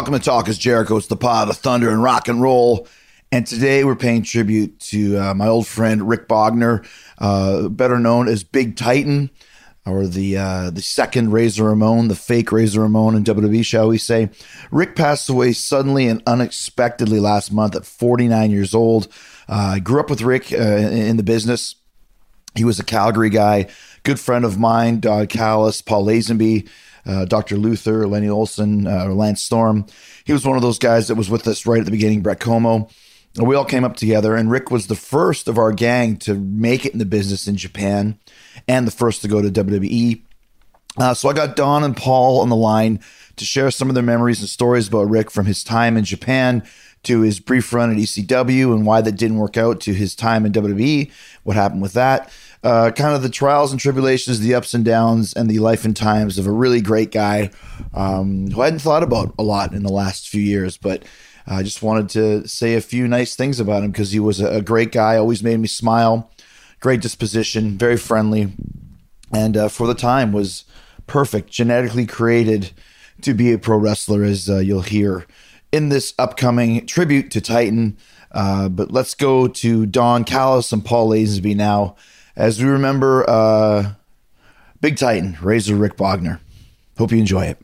Welcome to Talk is Jericho. It's the pod of thunder and rock and roll. And today we're paying tribute to my old friend Rick Bogner, better known as Big Titan, or the second Razor Ramon, the fake Razor Ramon in WWE, shall we say. Rick passed away suddenly and unexpectedly last month at 49 years old. I grew up with Rick in the business. He was a Calgary guy, good friend of mine, Dodd Callis, Paul Lazenby, Dr. Luther, Lenny Olson, Lance Storm. He was one of those guys that was with us right at the beginning, Brett Como. We all came up together, and Rick was the first of our gang to make it in the business in Japan and the first to go to WWE. So I got Don and Paul on the line to share some of their memories and stories about Rick from his time in Japan to his brief run at ECW and why that didn't work out, to his time in WWE, what happened with that. Kind of the trials and tribulations, the ups and downs, and the life and times of a really great guy who I hadn't thought about a lot in the last few years, but I just wanted to say a few nice things about him because he was a great guy, always made me smile, great disposition, very friendly, and for the time was perfect, genetically created to be a pro wrestler, as you'll hear in this upcoming tribute to Titan. But let's go to Don Callis and Paul Lazenby now as we remember Big Titan, Razor Rick Bogner. Hope you enjoy it.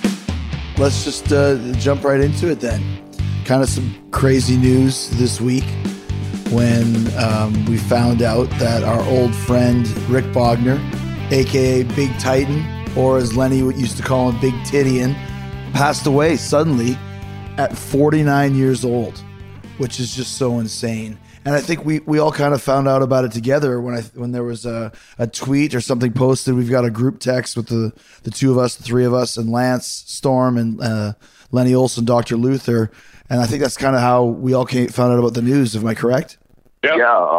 Let's just jump right into it then. Kind of some crazy news this week when we found out that our old friend Rick Bogner, aka Big Titan, or as Lenny used to call him, Big Tidian, passed away suddenly at 49 years old, which is just so insane. And I think we all kind of found out about it together when there was a tweet or something posted. We've got a group text with the two of us, the three of us, and Lance Storm and Lenny Olson, Dr. Luther. And I think that's kind of how we all found out about the news. Am I correct? Yeah.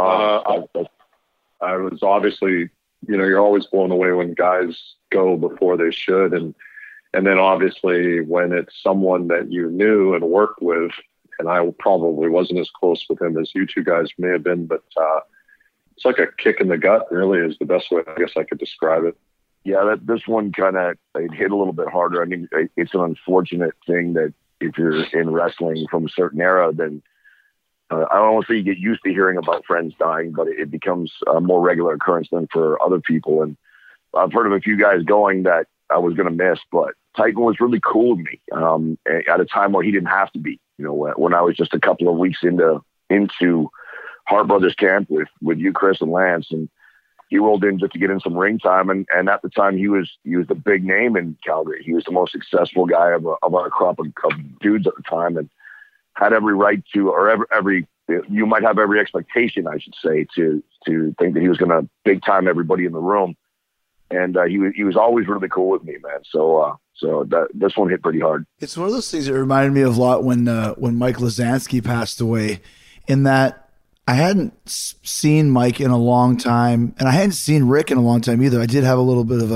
I was obviously, you're always blown away when guys go before they should. And then obviously when it's someone that you knew and worked with, and I probably wasn't as close with him as you two guys may have been, but it's like a kick in the gut, really, is the best way I guess I could describe it. Yeah, this one kind of hit a little bit harder. I mean, it's an unfortunate thing that if you're in wrestling from a certain era, then I don't want to say you get used to hearing about friends dying, but it becomes a more regular occurrence than for other people. And I've heard of a few guys going that I was going to miss, but Titan was really cool with me at a time where he didn't have to be. When I was just a couple of weeks into Hart Brothers camp with you, Chris, and Lance, and he rolled in just to get in some ring time. And at the time, he was the big name in Calgary. He was the most successful guy of our crop of dudes at the time, and had every right to, or you might have every expectation, I should say, to think that he was going to big time everybody in the room. And he was always really cool with me, man. So this one hit pretty hard. It's one of those things that reminded me of a lot when Mike Lazansky passed away, in that I hadn't seen Mike in a long time, and I hadn't seen Rick in a long time either. I did have a little bit of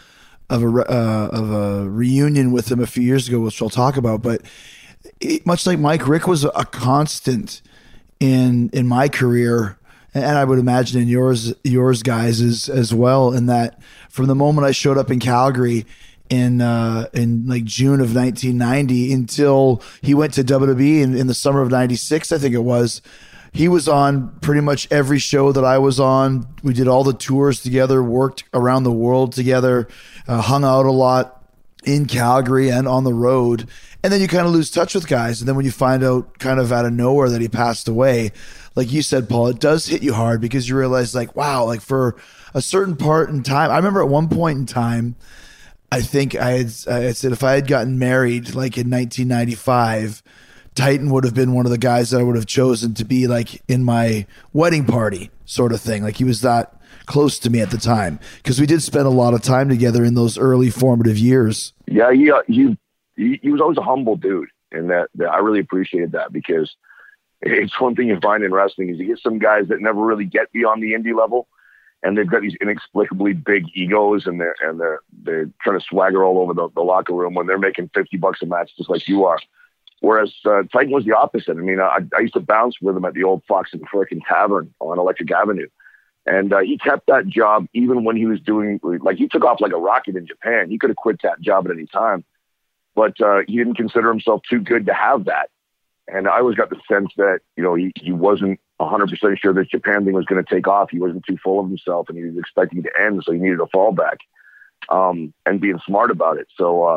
a reunion with him a few years ago, which I'll talk about. But much like Mike, Rick was a constant in my career. And I would imagine in yours guys as well, in that from the moment I showed up in Calgary in like June of 1990 until he went to WWE in the summer of 96, I think it was, he was on pretty much every show that I was on. We did all the tours together, worked around the world together, hung out a lot in Calgary and on the road. And then you kind of lose touch with guys. And then when you find out kind of out of nowhere that he passed away, like you said, Paul, it does hit you hard because you realize, like, wow, like for a certain part in time, I remember at one point in time, I think I said if I had gotten married like in 1995, Titan would have been one of the guys that I would have chosen to be like in my wedding party sort of thing. Like he was that close to me at the time because we did spend a lot of time together in those early formative years. Yeah, he was always a humble dude, and that I really appreciated that because it's one thing you find in wrestling is you get some guys that never really get beyond the indie level, and they've got these inexplicably big egos, and they're trying to swagger all over the locker room when they're making $50 a match, just like you are. Whereas Titan was the opposite. I mean, I used to bounce with him at the old Fox and Frickin' Tavern on Electric Avenue, and he kept that job even when he was doing, like, he took off like a rocket in Japan. He could have quit that job at any time. but he didn't consider himself too good to have that. And I always got the sense that, he wasn't 100% sure that Japan thing was going to take off. He wasn't too full of himself, and he was expecting to end, so he needed a fallback, and being smart about it. So,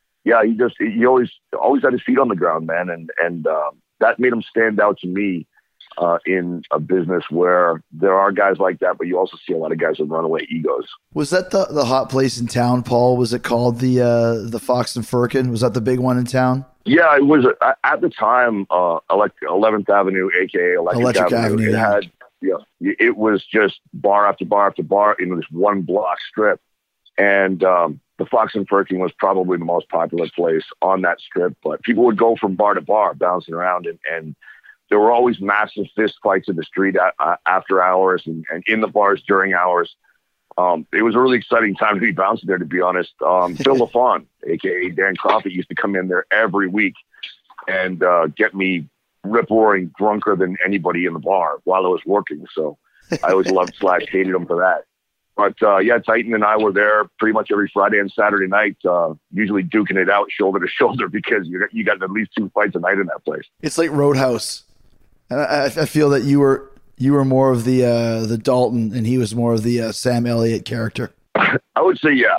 he always had his feet on the ground, man. And that made him stand out to me in a business where there are guys like that, but you also see a lot of guys with runaway egos. Was that the hot place in town, Paul? Was it called the Fox and Firkin? Was that the big one in town? Yeah, it was at the time, 11th Avenue, aka Electric Avenue. It had, it was just bar after bar after bar in this one block strip. And the Fox and Firkin was probably the most popular place on that strip. But people would go from bar to bar, bouncing around, and there were always massive fist fights in the street after hours and in the bars during hours. It was a really exciting time to be bouncing there, to be honest. Phil LaFawn, a.k.a. Dan Crawford, used to come in there every week and get me rip-roaring drunker than anybody in the bar while I was working. So I always loved / hated him for that. But, Titan and I were there pretty much every Friday and Saturday night, usually duking it out shoulder to shoulder because you got at least 2 fights a night in that place. It's like Roadhouse. And I feel that you were more of the Dalton, and he was more of the Sam Elliott character. I would say, yeah.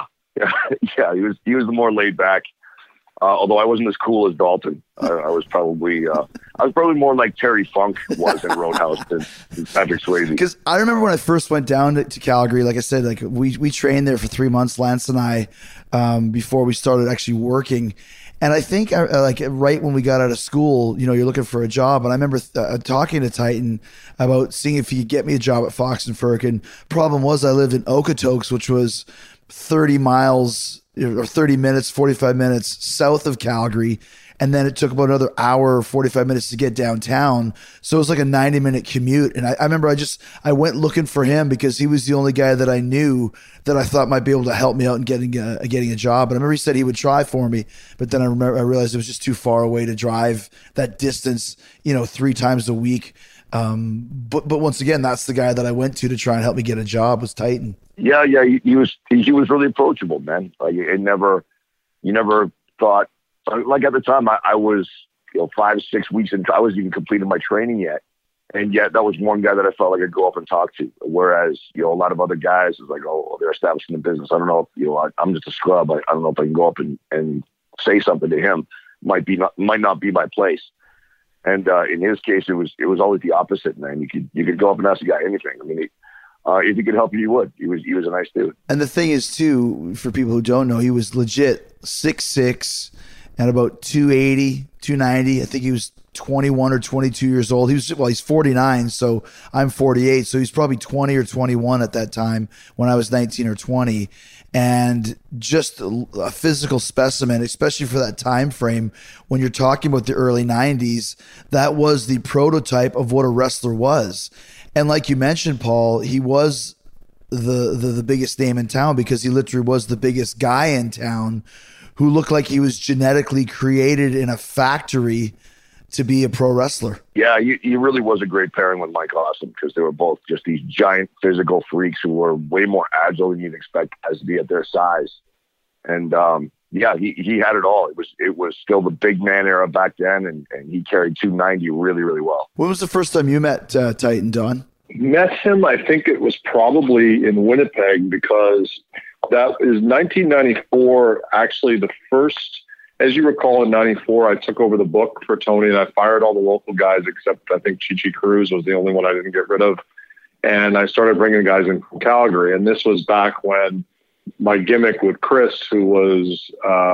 He was the more laid back. Although I wasn't as cool as Dalton. I was probably more like Terry Funk was in Roadhouse than Patrick Swayze. Because I remember when I first went down to Calgary, like I said, like we trained there for 3 months, Lance and I, before we started actually working. And I think like right when we got out of school, you're looking for a job. And I remember talking to Titan about seeing if he could get me a job at Fox and Firkin. Problem was I lived in Okotoks, which was 30 miles or 30 minutes, 45 minutes south of Calgary. And then it took about another hour or 45 minutes to get downtown. So it was like a 90-minute commute. And I remember I went looking for him because he was the only guy that I knew that I thought might be able to help me out in getting a job. And I remember he said he would try for me, but then I realized it was just too far away to drive that distance, 3 times a week. But once again, that's the guy that I went to try and help me get a job, was Titan. Yeah. He was really approachable, man. Like you never thought, like at the time I was, 5-6 weeks into, I wasn't even completing my training yet. And yet that was one guy that I felt like I could go up and talk to. Whereas, a lot of other guys is like, oh, they're establishing the business. I don't know if, I'm just a scrub. I don't know if I can go up and say something to him. Might not be my place. And in his case, it was always the opposite, man. You could go up and ask the guy anything. I mean, if he could help you, he would. He was a nice dude. And the thing is, too, for people who don't know, he was legit 6'6", and about 280, 290. I think he was 21 or 22 years old. He's 49, so I'm 48. So he's probably 20 or 21 at that time when I was 19 or 20. And just a physical specimen, especially for that time frame when you're talking about the early 90s, that was the prototype of what a wrestler was. And like you mentioned, Paul, he was the biggest name in town because he literally was the biggest guy in town who looked like he was genetically created in a factory to be a pro wrestler. Yeah, he really was a great pairing with Mike Awesome because they were both just these giant physical freaks who were way more agile than you'd expect guys to be at their size. And he had it all. It was still the big man era back then, and he carried 290 really, really well. When was the first time you met Titan, Don? Met him, I think it was probably in Winnipeg because that is 1994, actually the first. As you recall, in 94, I took over the book for Tony and I fired all the local guys except I think Chichi Cruz was the only one I didn't get rid of. And I started bringing guys in from Calgary. And this was back when my gimmick with Chris, who was,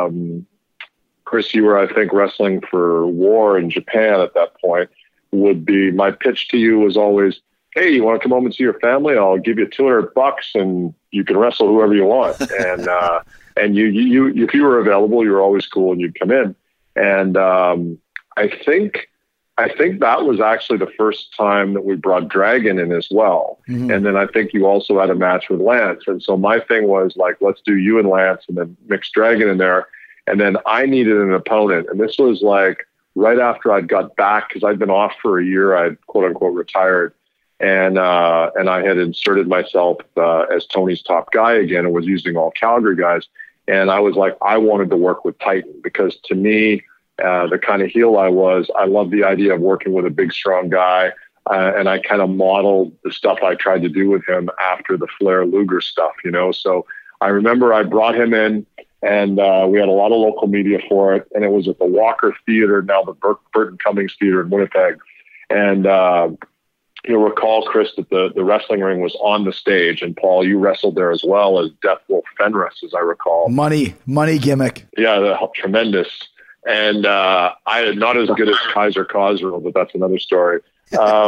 Chris, you were, I think, wrestling for War in Japan at that point, would be my pitch to you was always, hey, you want to come home and see your family? I'll give you $200 and you can wrestle whoever you want. And you if you were available, you were always cool and you'd come in. And I think that was actually the first time that we brought Dragon in as well. Mm-hmm. And then I think you also had a match with Lance. And so my thing was like, let's do you and Lance and then mix Dragon in there. And then I needed an opponent. And this was like right after I'd got back because I'd been off for a year. I'd quote unquote retired. And I had inserted myself as Tony's top guy again and was using all Calgary guys. And I was like, I wanted to work with Titan because to me, the kind of heel I was, I love the idea of working with a big, strong guy. And I kind of modeled the stuff I tried to do with him after the Flair Luger stuff, you know? So I remember I brought him in and we had a lot of local media for it. And it was at the Walker Theater, now the Burton Cummings Theater in Winnipeg. And you'll recall, Chris, that the wrestling ring was on the stage. And Paul, you wrestled there as well as Death Wolf Fenris, as I recall. Money gimmick. Yeah, tremendous. And I am not as good as Kaiser Cosgrove, but that's another story. I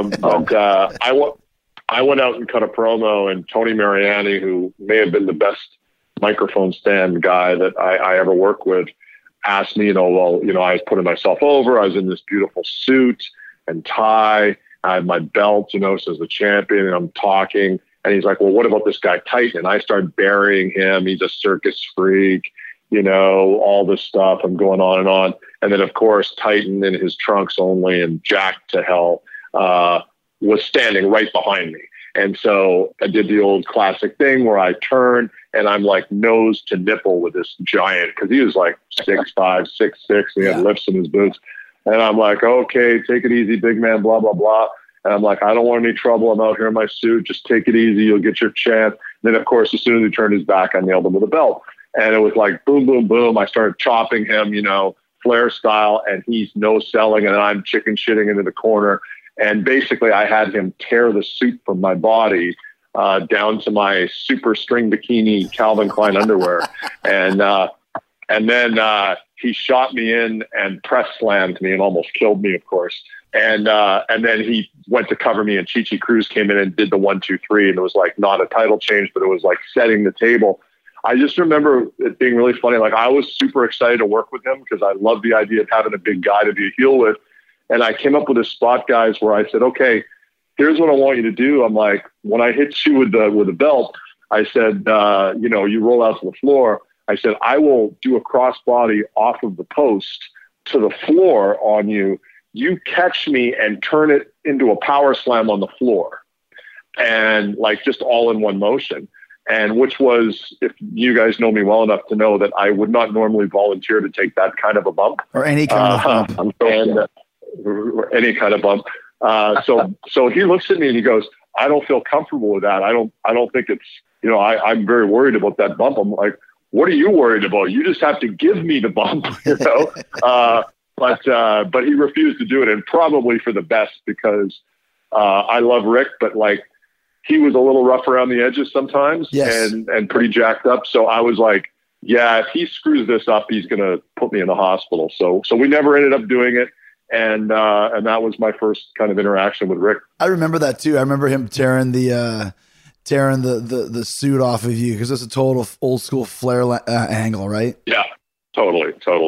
went out and cut a promo, and Tony Mariani, who may have been the best microphone stand guy that I ever worked with, asked me, I was putting myself over. I was in this beautiful suit and tie. I had my belt, so as the champion, and I'm talking. And he's like, well, what about this guy Titan? And I started burying him. He's a circus freak, all this stuff. I'm going on and on. And then, of course, Titan in his trunks only and jacked to hell was standing right behind me. And so I did the old classic thing where I turn and I'm like nose to nipple with this giant, because he was like 6'5", 6'6", and he had lifts in his boots. And I'm like, okay, take it easy, big man, blah, blah, blah. And I'm like, I don't want any trouble. I'm out here in my suit. Just take it easy. You'll get your chance. And then, of course, as soon as he turned his back, I nailed him with a belt. And it was like boom, boom, boom. I started chopping him, Flair style, and he's no selling, and I'm chicken shitting into the corner. And basically, I had him tear the suit from my body down to my super string bikini Calvin Klein underwear. And then he shot me in and press slammed me and almost killed me, of course. And then he went to cover me, and Chi-Chi Cruz came in and did the 1, 2, 3. And it was like not a title change, but it was like setting the table. I just remember it being really funny. Like, I was super excited to work with him because I love the idea of having a big guy to be a heel with. And I came up with a spot, guys, where I said, okay, here's what I want you to do. I'm like, when I hit you with the belt, I said, you roll out to the floor. I said, I will do a crossbody off of the post to the floor on you. You catch me and turn it into a power slam on the floor. And like just all in one motion. And which was, if you guys know me well enough to know that I would not normally volunteer to take that kind of a bump. Or any kind of bump. Any kind of bump. So he looks at me and he goes, I don't feel comfortable with that. I don't think it's, I'm very worried about that bump. I'm like, what are you worried about? You just have to give me the bump, But he refused to do it, and probably for the best, because I love Rick, but like, he was a little rough around the edges sometimes. Yes. and pretty jacked up. So I was like, yeah, if he screws this up, he's going to put me in the hospital. So we never ended up doing it. And that was my first kind of interaction with Rick. I remember that too. I remember him tearing the suit off of you, because it's a total old school Flair angle, right? Yeah, totally.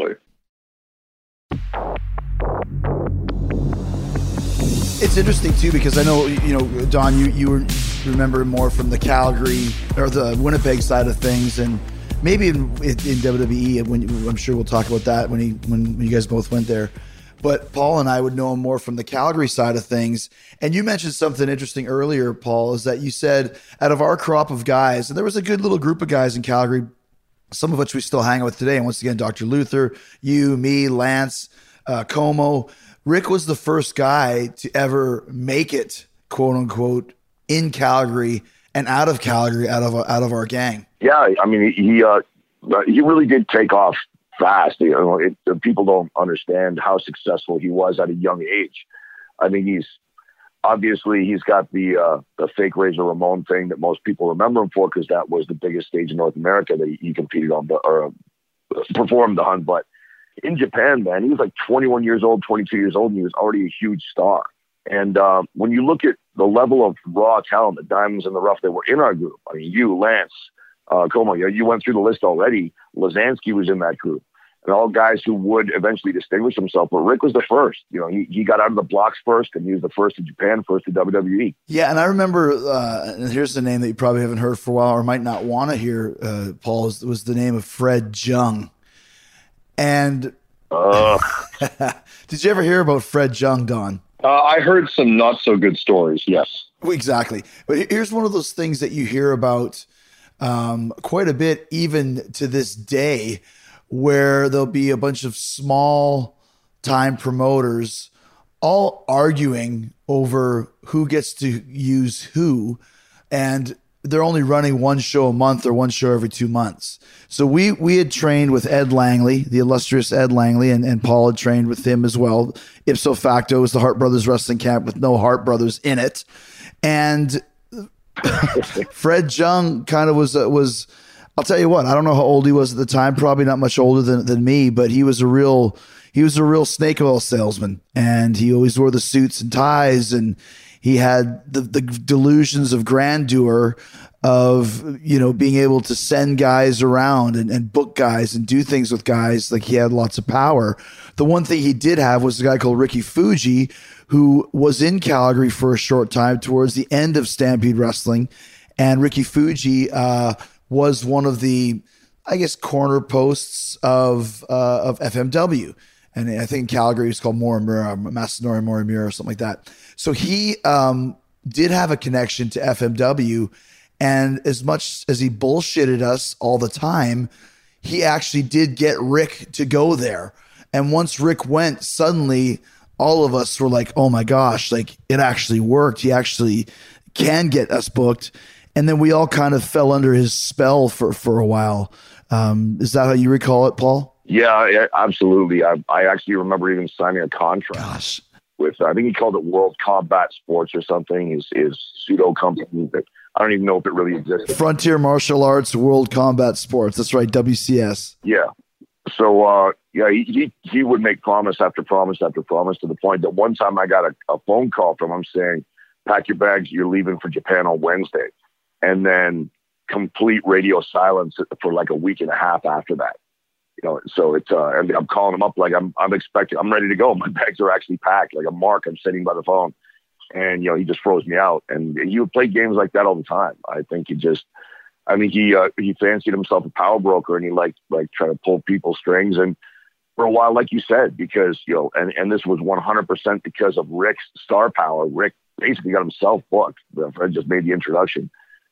It's interesting too, because I know, Don, you remember more from the Calgary or the Winnipeg side of things, and maybe in WWE. I'm sure we'll talk about that when you guys both went there. But Paul and I would know him more from the Calgary side of things. And you mentioned something interesting earlier, Paul, is that you said out of our crop of guys, and there was a good little group of guys in Calgary, some of which we still hang out with today. And once again, Dr. Luther, you, me, Lance, Como. Rick was the first guy to ever make it, quote unquote, in Calgary and out of Calgary, out of our gang. Yeah, I mean, he really did take off fast. People don't understand how successful he was at a young age. I mean, he's got the fake Razor Ramon thing that most people remember him for, because that was the biggest stage in North America that he competed on or performed on. But in Japan, man, he was like 21 years old, 22 years old, and he was already a huge star. And when you look at the level of raw talent, the diamonds in the rough that were in our group, I mean, you, Lance, Como, you went through the list already. Lazansky was in that group, and all guys who would eventually distinguish himself. But Rick was the first. He got out of the blocks first, and he was the first in Japan, first to WWE. Yeah, and I remember, and here's the name that you probably haven't heard for a while, or might not want to hear, Paul, was the name of Fred Jung. And did you ever hear about Fred Jung, Don? I heard some not so good stories. Yes, exactly. But here's one of those things that you hear about quite a bit, even to this day, where there'll be a bunch of small time promoters all arguing over who gets to use who, and they're only running one show a month or one show every 2 months. So we had trained with Ed Langley, the illustrious Ed Langley, and Paul had trained with him as well. Ipso facto, it was the Hart Brothers Wrestling Camp with no Hart Brothers in it. And Fred Jung kind of was, I'll tell you what, I don't know how old he was at the time, probably not much older than me, but he was a real snake oil salesman, and he always wore the suits and ties, and he had the delusions of grandeur of, being able to send guys around and book guys and do things with guys. Like, he had lots of power. The one thing he did have was a guy called Ricky Fuji, who was in Calgary for a short time towards the end of Stampede Wrestling. And Ricky Fuji was one of the, I guess, corner posts of FMW. And I think in Calgary it's called Masanori Morimura or something like that. So he did have a connection to FMW. And as much as he bullshitted us all the time, he actually did get Rick to go there. And once Rick went, suddenly all of us were like, oh my gosh, like, it actually worked. He actually can get us booked. And then we all kind of fell under his spell for a while. Is that how you recall it, Paul? Yeah, absolutely. I actually remember even signing a contract with, I think he called it World Combat Sports or something, his pseudo company that I don't even know if it really existed. Frontier Martial Arts World Combat Sports. That's right, WCS. Yeah. So, he would make promise after promise after promise, to the point that one time I got a phone call from him saying, pack your bags, you're leaving for Japan on Wednesday. And then complete radio silence for like a week and a half after that. So it's, and I'm calling him up like I'm expecting, I'm ready to go. My bags are actually packed. Like a mark, I'm sitting by the phone, and, he just froze me out. And he would play games like that all the time. I think he fancied himself a power broker, and he liked trying to pull people's strings. And for a while, like you said, because, and this was 100% because of Rick's star power. Rick basically got himself booked. Fred just made the introduction.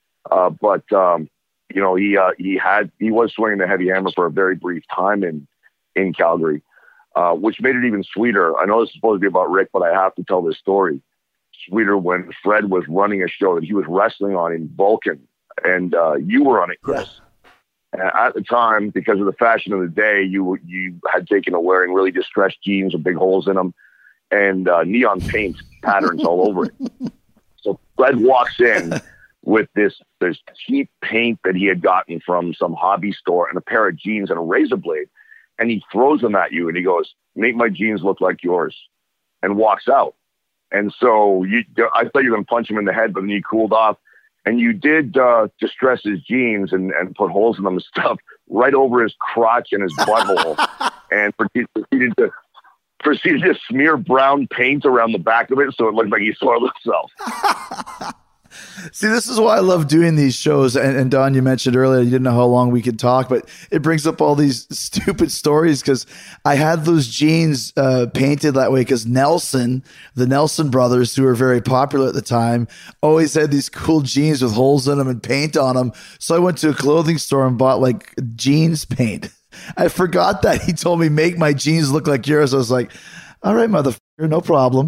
He was swinging the heavy hammer for a very brief time in Calgary, which made it even sweeter. I know this is supposed to be about Rick, but I have to tell this story. Sweeter when Fred was running a show that he was wrestling on in Vulcan, and you were on it, Chris. Yeah. At the time, because of the fashion of the day, you had taken to wearing really distressed jeans with big holes in them and neon paint patterns all over it. So Fred walks in with this cheap paint that he had gotten from some hobby store and a pair of jeans and a razor blade. And he throws them at you and he goes, make my jeans look like yours, and walks out. And so I thought you were going to punch him in the head, but then you cooled off, and you did distress his jeans and put holes in them and stuff right over his crotch and his butthole, and proceeded to smear brown paint around the back of it so it looked like he soiled himself. See, this is why I love doing these shows. And Don, you mentioned earlier you didn't know how long we could talk, but it brings up all these stupid stories, because I had those jeans painted that way because the Nelson brothers, who were very popular at the time, always had these cool jeans with holes in them and paint on them. So I went to a clothing store and bought like jeans paint. I forgot that he told me, make my jeans look like yours. I was like, all right, motherfucker, no problem.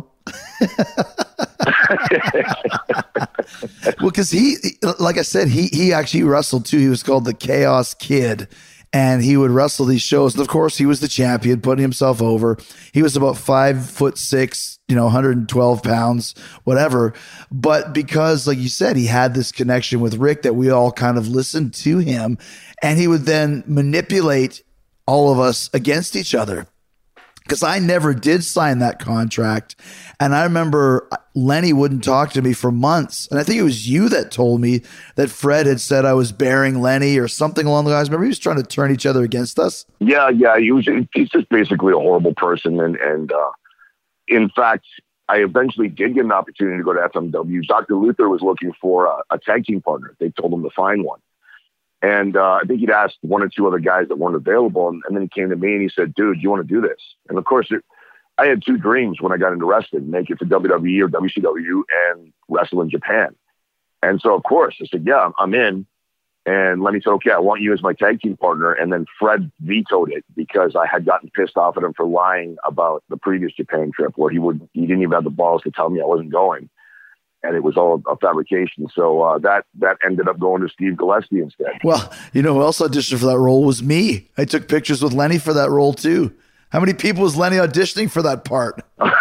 Well, because he, like I said, he actually wrestled too. He was called the Chaos Kid, and he would wrestle these shows. And of course, he was the champion, putting himself over. He was about 5'6", 112 pounds, whatever. But because, like you said, he had this connection with Rick that we all kind of listened to him, and he would then manipulate all of us against each other. Because I never did sign that contract. And I remember Lenny wouldn't talk to me for months. And I think it was you that told me that Fred had said I was bearing Lenny or something along the lines. Remember, he was trying to turn each other against us? Yeah. He's just basically a horrible person. And in fact, I eventually did get an opportunity to go to FMW. Dr. Luther was looking for a tag team partner. They told him to find one. And I think he'd asked one or two other guys that weren't available. And then he came to me and he said, dude, you want to do this? And of course, I had two dreams when I got into wrestling: make it to WWE or WCW and wrestle in Japan. And so, of course, I said, yeah, I'm in. And Lenny said, okay, I want you as my tag team partner. And then Fred vetoed it because I had gotten pissed off at him for lying about the previous Japan trip where he didn't even have the balls to tell me I wasn't going. And it was all a fabrication. So that ended up going to Steve Gillespie instead. Well, you know who else auditioned for that role was me. I took pictures with Lenny for that role too. How many people was Lenny auditioning for that part?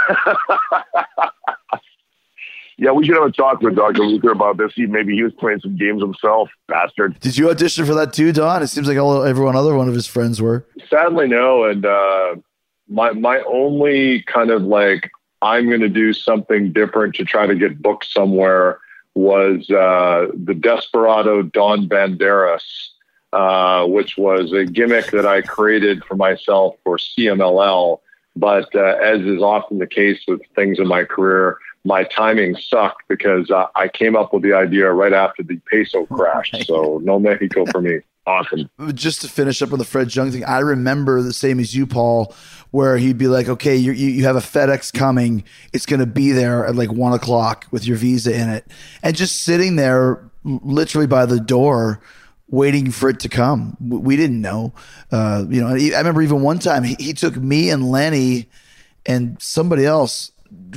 Yeah, we should have a talk with Dr. Luther about this. Maybe he was playing some games himself, bastard. Did you audition for that too, Don? It seems like every other one of his friends were. Sadly, no. And my only kind of like, I'm going to do something different to try to get booked somewhere was the Desperado Don Banderas, which was a gimmick that I created for myself for CMLL. But as is often the case with things in my career, my timing sucked because I came up with the idea right after the peso crash. Right. So no Mexico for me. Awesome. Just to finish up on the Fred Jung thing, I remember the same as you, Paul, where he'd be like, okay, you have a FedEx coming. It's going to be there at like 1 o'clock with your visa in it. And just sitting there literally by the door waiting for it to come. We didn't know. I remember even one time he took me and Lenny and somebody else.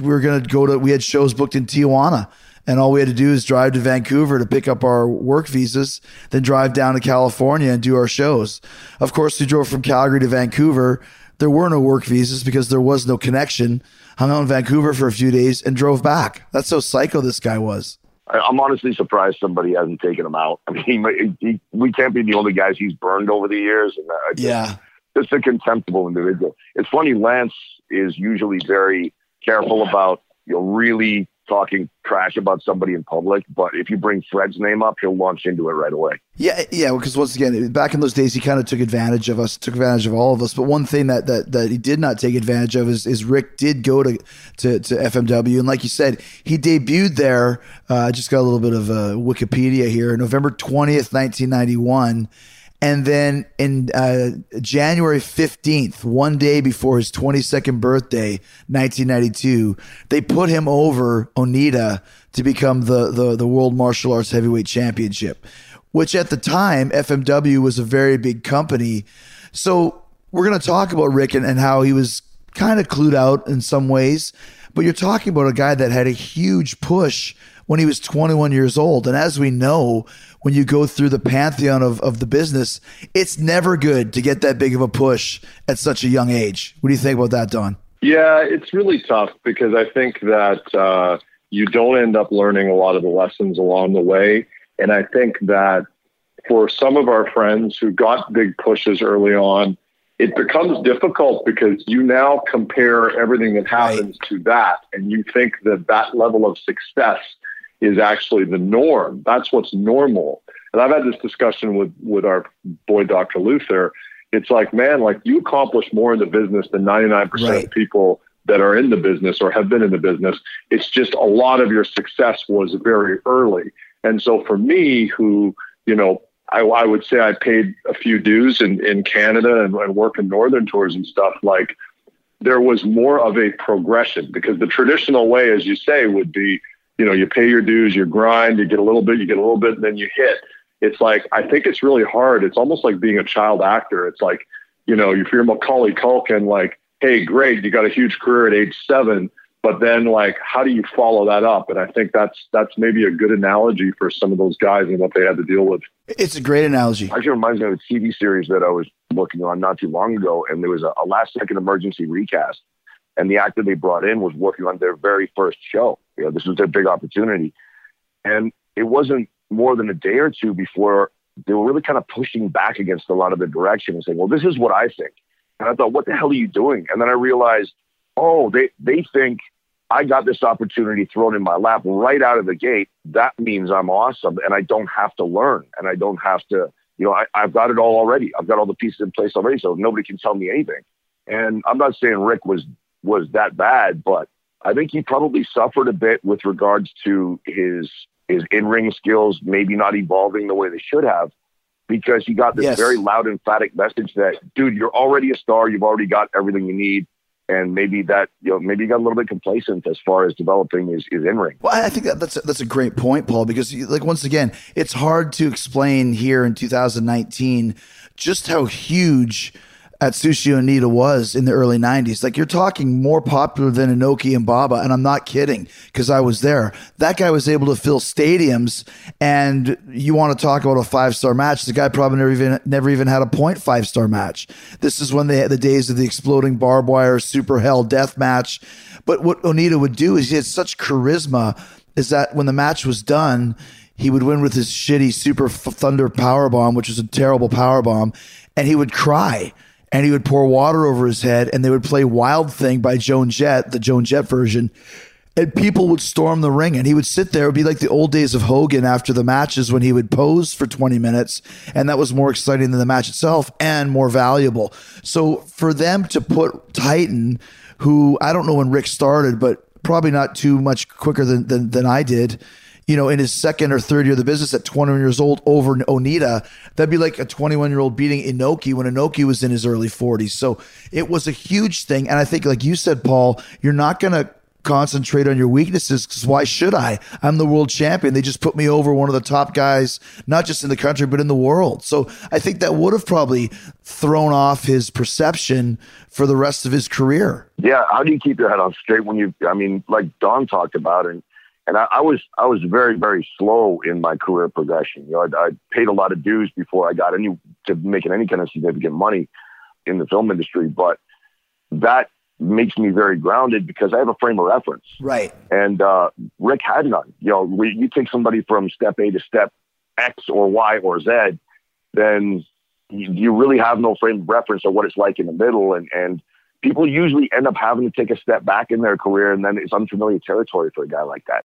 We had shows booked in Tijuana, and all we had to do is drive to Vancouver to pick up our work visas, then drive down to California and do our shows. Of course, we drove from Calgary to Vancouver. There were no work visas because there was no connection. Hung out in Vancouver for a few days and drove back. That's how psycho this guy was. I'm honestly surprised somebody hasn't taken him out. I mean, we can't be the only guys he's burned over the years. And just a contemptible individual. It's funny, Lance is usually very careful about really talking trash about somebody in public, but if you bring Fred's name up, he'll launch into it right away. Yeah, because once again, back in those days, he kind of took advantage of us, took advantage of all of us. But one thing that he did not take advantage of is Rick did go to FMW, and like you said, he debuted there. I just got a little bit of Wikipedia here, November 20th, 1991. And then in January 15th, one day before his 22nd birthday, 1992, they put him over Onita to become the World Martial Arts Heavyweight Championship, which at the time, FMW was a very big company. So we're going to talk about Rick and how he was kind of clued out in some ways. But you're talking about a guy that had a huge push when he was 21 years old. And as we know, when you go through the pantheon of the business, it's never good to get that big of a push at such a young age. What do you think about that, Don? Yeah, it's really tough because I think that you don't end up learning a lot of the lessons along the way. And I think that for some of our friends who got big pushes early on, it becomes difficult because you now compare everything that happens to that. And you think that level of success is actually the norm. That's what's normal. And I've had this discussion with our boy, Dr. Luther. It's like, man, like you accomplish more in the business than 99% of people that are in the business or have been in the business. It's just a lot of your success was very early. And so for me, who, I would say I paid a few dues in Canada and work in Northern tours and stuff, like there was more of a progression because the traditional way, as you say, would be, you pay your dues, you grind, you get a little bit, and then you hit. It's like, I think it's really hard. It's almost like being a child actor. It's like, if you're Macaulay Culkin, like, hey, great, you got a huge career at age 7, but then like, how do you follow that up? And I think that's maybe a good analogy for some of those guys and what they had to deal with. It's a great analogy. Actually reminds me of a TV series that I was working on not too long ago, and there was a last-second emergency recast. And the actor they brought in was working on their very first show. This was their big opportunity. And it wasn't more than a day or two before they were really kind of pushing back against a lot of the direction and saying, well, this is what I think. And I thought, what the hell are you doing? And then I realized, they think I got this opportunity thrown in my lap right out of the gate. That means I'm awesome and I don't have to learn and I don't have to, I've got it all already. I've got all the pieces in place already, so nobody can tell me anything. And I'm not saying Rick was that bad, but I think he probably suffered a bit with regards to his in-ring skills maybe not evolving the way they should have, because he got this very loud, emphatic message that, dude, you're already a star. You've already got everything you need. And maybe that, maybe he got a little bit complacent as far as developing his in-ring. Well, I think that's a great point, Paul, because like, once again, it's hard to explain here in 2019 just how huge Atsushi Onita was in the early 90s. Like, you're talking more popular than Inoki and Baba, and I'm not kidding because I was there. That guy was able to fill stadiums, and you want to talk about a 5-star match. The guy probably never even had a 0.5-star match. This is when they had the days of the exploding barbed wire super hell death match. But what Onita would do is he had such charisma is that when the match was done, he would win with his shitty super thunder powerbomb, which was a terrible powerbomb, and he would cry. And he would pour water over his head, and they would play Wild Thing by Joan Jett, the Joan Jett version, and people would storm the ring, and he would sit there. It would be like the old days of Hogan after the matches when he would pose for 20 minutes, and that was more exciting than the match itself and more valuable. So for them to put Titan, who I don't know when Rick started, but probably not too much quicker than I did, in his second or third year of the business at 21 years old over Onita, that'd be like a 21-year-old beating Inoki when Inoki was in his early 40s. So it was a huge thing. And I think, like you said, Paul, you're not going to concentrate on your weaknesses because why should I? I'm the world champion. They just put me over one of the top guys, not just in the country, but in the world. So I think that would have probably thrown off his perception for the rest of his career. Yeah. How do you keep your head on straight when like Don talked about, and I was very, very slow in my career progression. I paid a lot of dues before I got to making any kind of significant money in the film industry. But that makes me very grounded because I have a frame of reference. Right. And Rick had none. You take somebody from step A to step X or Y or Z, then you really have no frame of reference of what it's like in the middle. And people usually end up having to take a step back in their career, and then it's unfamiliar territory for a guy like that.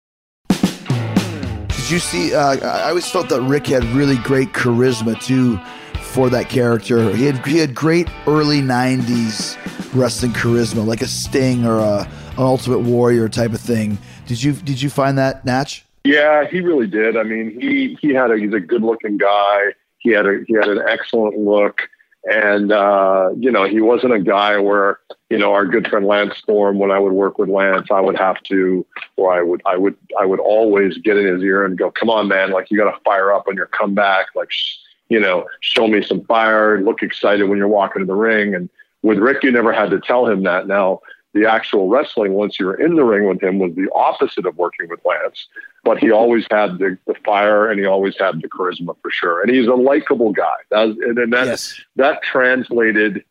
Did you see, I always felt that Rick had really great charisma too for that character. He had great early 90s wrestling charisma, like a Sting or an Ultimate Warrior type of thing. Did you find that, Natch? Yeah, he really did. I mean, he's a good looking guy. He had an excellent look. And, he wasn't a guy where, our good friend Lance Storm, when I would work with Lance, I would have to, or I would always get in his ear and go, come on, man, like you got to fire up on your comeback. Like, show me some fire, look excited when you're walking to the ring. And with Rick, you never had to tell him that. Now, the actual wrestling, once you were in the ring with him, was the opposite of working with Lance. But he always had the fire, and he always had the charisma for sure. And he's a likable guy. That translated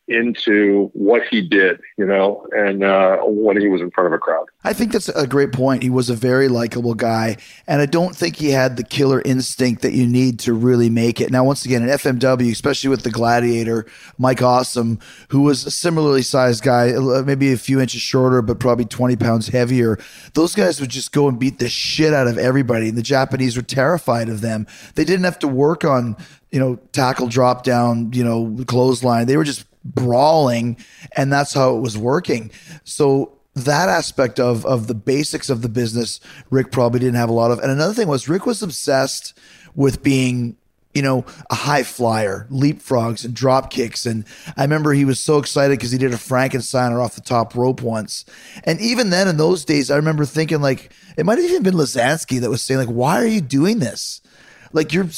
into what he did, and when he was in front of a crowd. I think that's a great point. He was a very likable guy, and I don't think he had the killer instinct that you need to really make it. Now, once again, in FMW, especially with the Gladiator, Mike Awesome, who was a similarly sized guy, maybe a few inches shorter, but probably 20 pounds heavier, those guys would just go and beat the shit out of everybody, and the Japanese were terrified of them. They didn't have to work on, tackle, drop down, clothesline. They were just brawling, and that's how it was working. So that aspect of the basics of the business, Rick probably didn't have a lot of. And another thing was Rick was obsessed with being, a high flyer, leapfrogs and drop kicks. And I remember he was so excited because he did a Frankensteiner off the top rope once. And even then, in those days, I remember thinking, like, it might have even been Lasansky that was saying, like, why are you doing this? Like, you're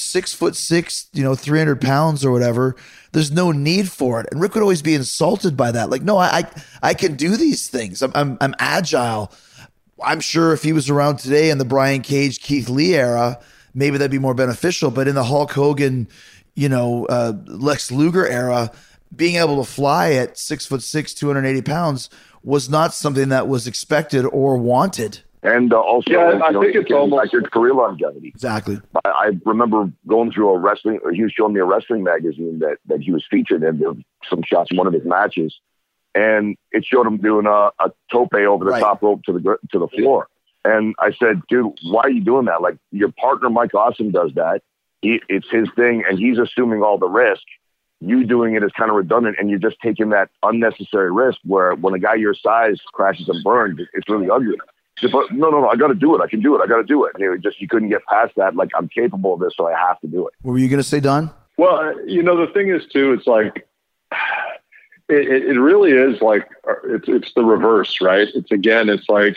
6'6", 300 pounds or whatever. There's no need for it. And Rick would always be insulted by that. Like, no, I can do these things. I'm agile. I'm sure if he was around today in the Brian Cage, Keith Lee era, maybe that'd be more beneficial. But in the Hulk Hogan, Lex Luger era, being able to fly at 6'6", 280 pounds was not something that was expected or wanted. And also, I think it's almost like your career longevity. Exactly. I remember going through he was showing me a wrestling magazine that he was featured in, some shots in one of his matches. And it showed him doing a tope over the top rope to the floor. And I said, dude, why are you doing that? Like, your partner, Mike Awesome, does that. It's his thing, and he's assuming all the risk. You doing it is kind of redundant, and you're just taking that unnecessary risk where when a guy your size crashes and burns, it's really ugly. But no, I got to do it. I can do it. I got to do it. And he couldn't get past that. Like, I'm capable of this, so I have to do it. What were you going to say, Don? Well, the thing is too, it's like, it really is like, it's the reverse, right? It's like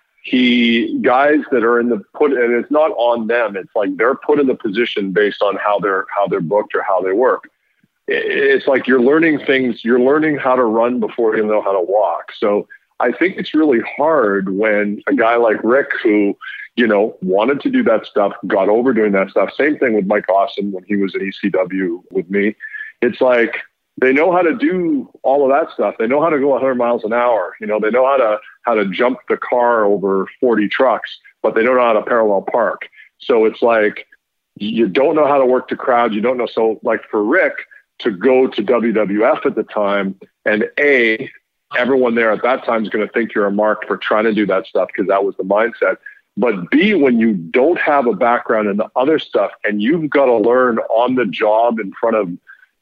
guys that are in the and it's not on them. It's like they're put in the position based on how they're booked or how they work. It's like you're learning how to run before you know how to walk. So I think it's really hard when a guy like Rick, who, wanted to do that stuff, got over doing that stuff. Same thing with Mike Awesome when he was at ECW with me. It's like they know how to do all of that stuff. They know how to go 100 miles an hour. They know how to jump the car over 40 trucks, but they don't know how to parallel park. So it's like you don't know how to work the crowd. You don't know. So like for Rick to go to WWF at the time, and everyone there at that time is going to think you're a mark for trying to do that stuff because that was the mindset. But B, when you don't have a background in the other stuff and you've got to learn on the job in front of,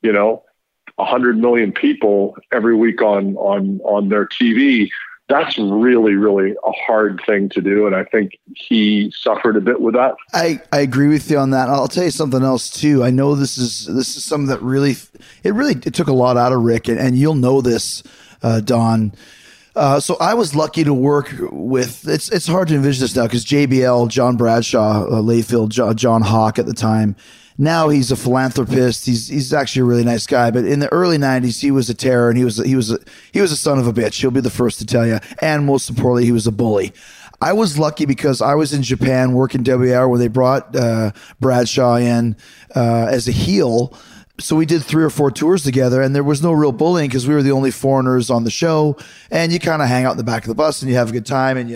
100 million people every week on their TV, that's really, really a hard thing to do. And I think he suffered a bit with that. I agree with you on that. I'll tell you something else too. I know this is something that really took a lot out of Rick, and you'll know this, Don. So I was lucky to work with, it's hard to envision this now because JBL, John Bradshaw, Layfield, John Hawk at the time. Now he's a philanthropist. He's actually a really nice guy. But in the early 90s, he was a terror, and he was a son of a bitch. He'll be the first to tell you. And most importantly, he was a bully. I was lucky because I was in Japan working WR where they brought Bradshaw in as a heel. So we did 3 or 4 tours together, and there was no real bullying because we were the only foreigners on the show. And you kind of hang out in the back of the bus and you have a good time, and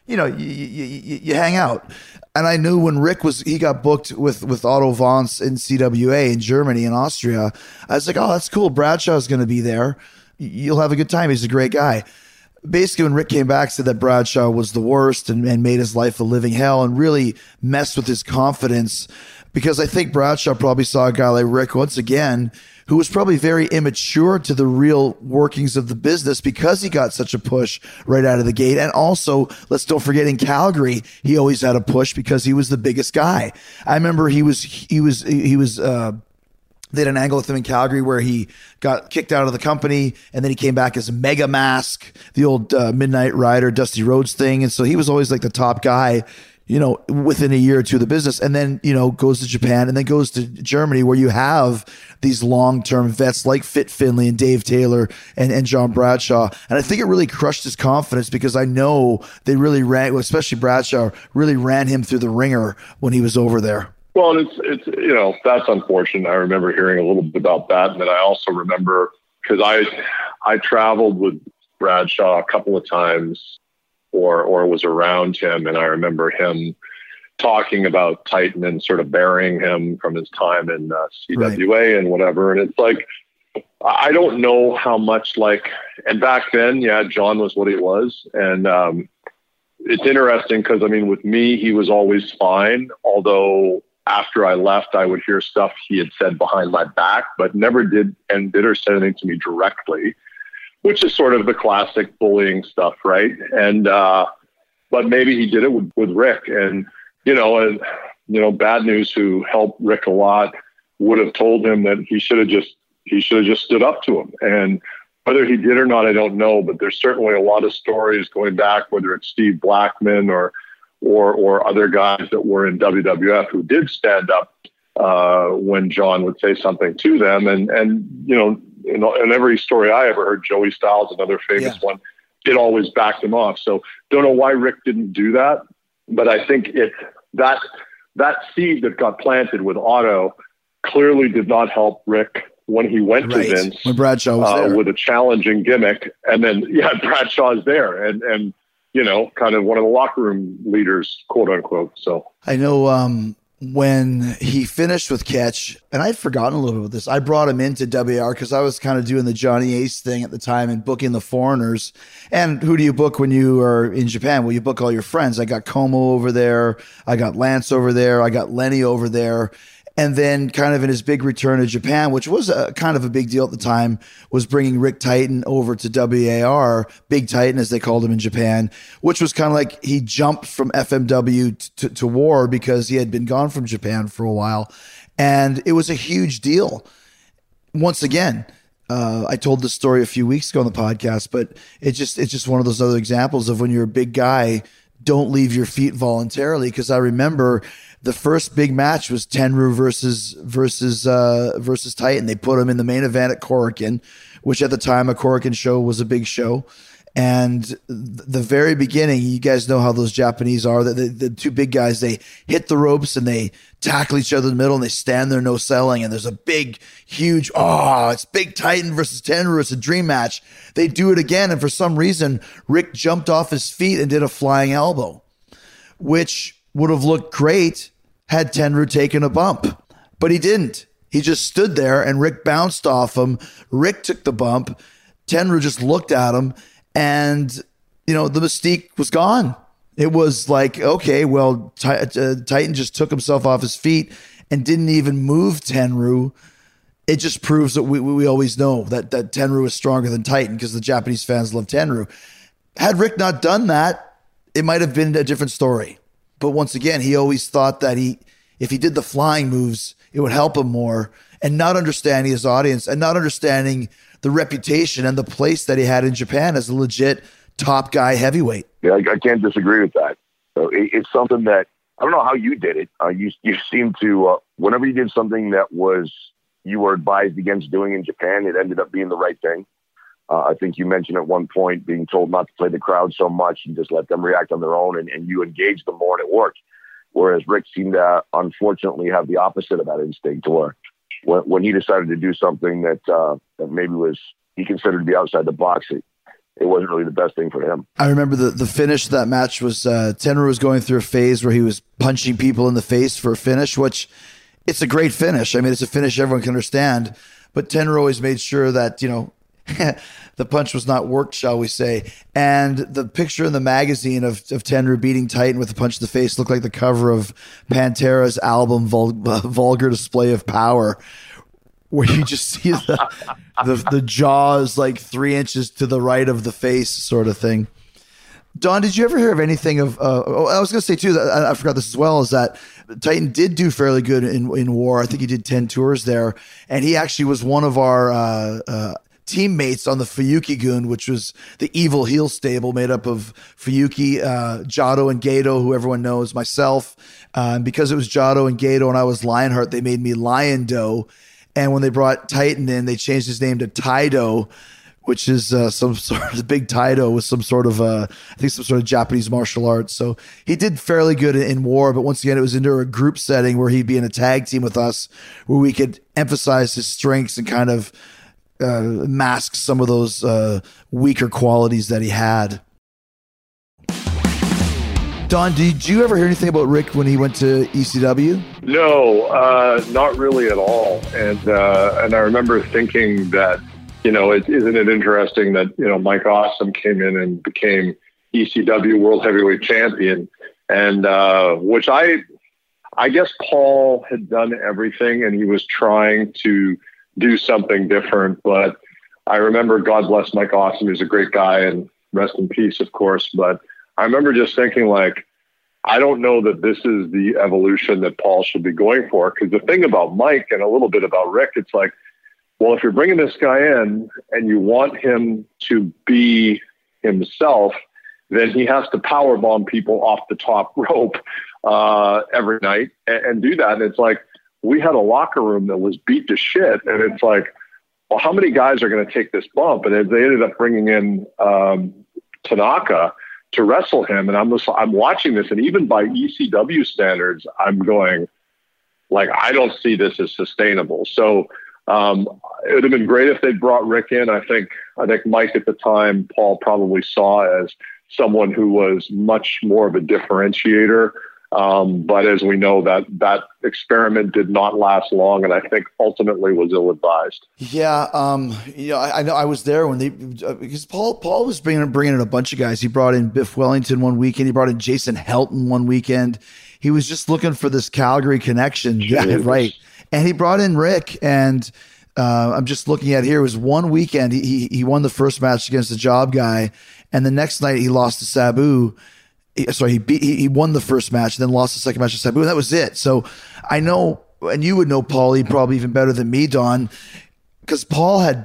you hang out. And I knew when Rick he got booked with Otto Wanz in CWA in Germany and Austria. I was like, oh, that's cool. Bradshaw's going to be there. You'll have a good time. He's a great guy. Basically, when Rick came back, said that Bradshaw was the worst and made his life a living hell and really messed with his confidence, because I think Bradshaw probably saw a guy like Rick once again, who was probably very immature to the real workings of the business because he got such a push right out of the gate. And also, let's don't forget, in Calgary, he always had a push because he was the biggest guy. I remember they had an angle with him in Calgary where he got kicked out of the company, and then he came back as Mega Mask, the old Midnight Rider, Dusty Rhodes thing. And so he was always like the top guy, within a year or two of the business, and then, goes to Japan and then goes to Germany where you have these long-term vets like Fit Finlay and Dave Taylor and John Bradshaw. And I think it really crushed his confidence because I know they really especially Bradshaw, really ran him through the ringer when he was over there. Well, it's that's unfortunate. I remember hearing a little bit about that. And then I also remember, because I traveled with Bradshaw a couple of times or was around him. And I remember him talking about Titan and sort of burying him from his time in CWA and whatever. And it's like, I don't know how much and back then, John was what he was. And it's interesting because, with me, he was always fine. Although after I left, I would hear stuff he had said behind my back, but never did or said anything to me directly, which is sort of the classic bullying stuff, right? And but maybe he did it with Rick, and Bad News, who helped Rick a lot, would have told him that he should have just stood up to him. And whether he did or not, I don't know. But there's certainly a lot of stories going back, whether it's Steve Blackman or other guys that were in WWF who did stand up when John would say something to them, and in every story I ever heard, Joey Styles, another famous one, it always backed him off. So don't know why Rick didn't do that, but I think that seed that got planted with Otto clearly did not help Rick when he went to Vince, when Bradshaw was there with a challenging gimmick, and then Bradshaw's there and kind of one of the locker room leaders, quote unquote. So I know when he finished with Catch, and I'd forgotten a little bit about this, I brought him into WR because I was kind of doing the Johnny Ace thing at the time and booking the foreigners. And who do you book when you are in Japan? Well, you book all your friends. I got Como over there. I got Lance over there. I got Lenny over there. And then kind of in his big return to Japan, which was kind of a big deal at the time, was bringing Rick Titan over to WAR, Big Titan as they called him in Japan, which was kind of like he jumped from FMW to WAR because he had been gone from Japan for a while. And it was a huge deal. Once again, I told this story a few weeks ago on the podcast, but it's just one of those other examples of when you're a big guy, don't leave your feet voluntarily. Because I remember the first big match was Tenryu versus Titan. They put him in the main event at Korakuen, which at the time a Korakuen show was a big show. And the very beginning, you guys know how those Japanese are. The two big guys, they hit the ropes and they tackle each other in the middle and they stand there no selling. And there's a big, huge, it's Big Titan versus Tenryu. It's a dream match. They do it again. And for some reason, Rick jumped off his feet and did a flying elbow, which would have looked great had Tenryu taken a bump. But he didn't. He just stood there and Rick bounced off him. Rick took the bump. Tenryu just looked at him. And, the mystique was gone. It was like, okay, well, Titan just took himself off his feet and didn't even move Tenryu. It just proves that we always know that Tenryu is stronger than Titan because the Japanese fans love Tenryu. Had Rick not done that, it might have been a different story. But once again, he always thought that if he did the flying moves, it would help him more, and not understanding his audience and not understanding the reputation and the place that he had in Japan as a legit top guy heavyweight. Yeah, I can't disagree with that. So it's something that, I don't know how you did it. You seem to, whenever you did something that you were advised against doing in Japan, it ended up being the right thing. I think you mentioned at one point being told not to play the crowd so much and just let them react on their own, and you engaged them more and it worked. Whereas Rick seemed to, unfortunately, have the opposite of that instinct, where when he decided to do something that maybe he considered to be outside the box, it wasn't really the best thing for him. I remember the finish of that match was Tenryu was going through a phase where he was punching people in the face for a finish, which it's a great finish. I mean, it's a finish everyone can understand, but Tenryu always made sure that, the punch was not worked, shall we say. And the picture in the magazine of Tenryu beating Titan with a punch to the face looked like the cover of Pantera's album, Vulgar Display of Power, where you just see the jaws like 3 inches to the right of the face sort of thing. Don, did you ever hear of anything of, I was going to say too, that I forgot this as well, is that Titan did do fairly good in War. I think he did 10 tours there. And he actually was one of our teammates on the Fuyuki-gun, which was the evil heel stable made up of Fuyuki, Jado, and Gato, who everyone knows, myself. And because it was Jado and Gato and I was Lionheart, they made me Lion Do. And when they brought Titan in, they changed his name to Taido, which is some sort of big Taido with some sort of, I think some sort of Japanese martial arts. So he did fairly good in War, but once again, it was into a group setting where he'd be in a tag team with us, where we could emphasize his strengths and kind of mask some of those weaker qualities that he had. Don, did you ever hear anything about Rick when he went to ECW? No, not really at all. And I remember thinking that, isn't it interesting that, Mike Awesome came in and became ECW World Heavyweight Champion, and which I guess Paul had done everything and he was trying to do something different. But I remember, God bless Mike Awesome, he's a great guy and rest in peace, of course. But I remember just thinking, like, I don't know that this is the evolution that Paul should be going for. Because the thing about Mike and a little bit about Rick, it's like, well, if you're bringing this guy in and you want him to be himself, then he has to powerbomb people off the top rope every night and do that. And it's like, we had a locker room that was beat to shit. And it's like, well, how many guys are going to take this bump? And they ended up bringing in Tanaka to wrestle him. And I'm watching this, and even by ECW standards, I'm going, like, I don't see this as sustainable. So it would have been great if they'd brought Rick in. I think Mike at the time, Paul probably saw as someone who was much more of a differentiator. But as we know, that experiment did not last long, and I think ultimately was ill-advised. Yeah, I know I was there when because Paul was bringing in a bunch of guys. He brought in Biff Wellington one weekend. He brought in Jason Helton one weekend. He was just looking for this Calgary connection. Yeah, right. And he brought in Rick, and I'm just looking at here. It was one weekend. He won the first match against the Job Guy, and the next night he lost to Sabu. Sorry, he won the first match, then lost the second match to Sabu, and that was it. So I know, and you would know Paulie probably even better than me, Don, because Paul had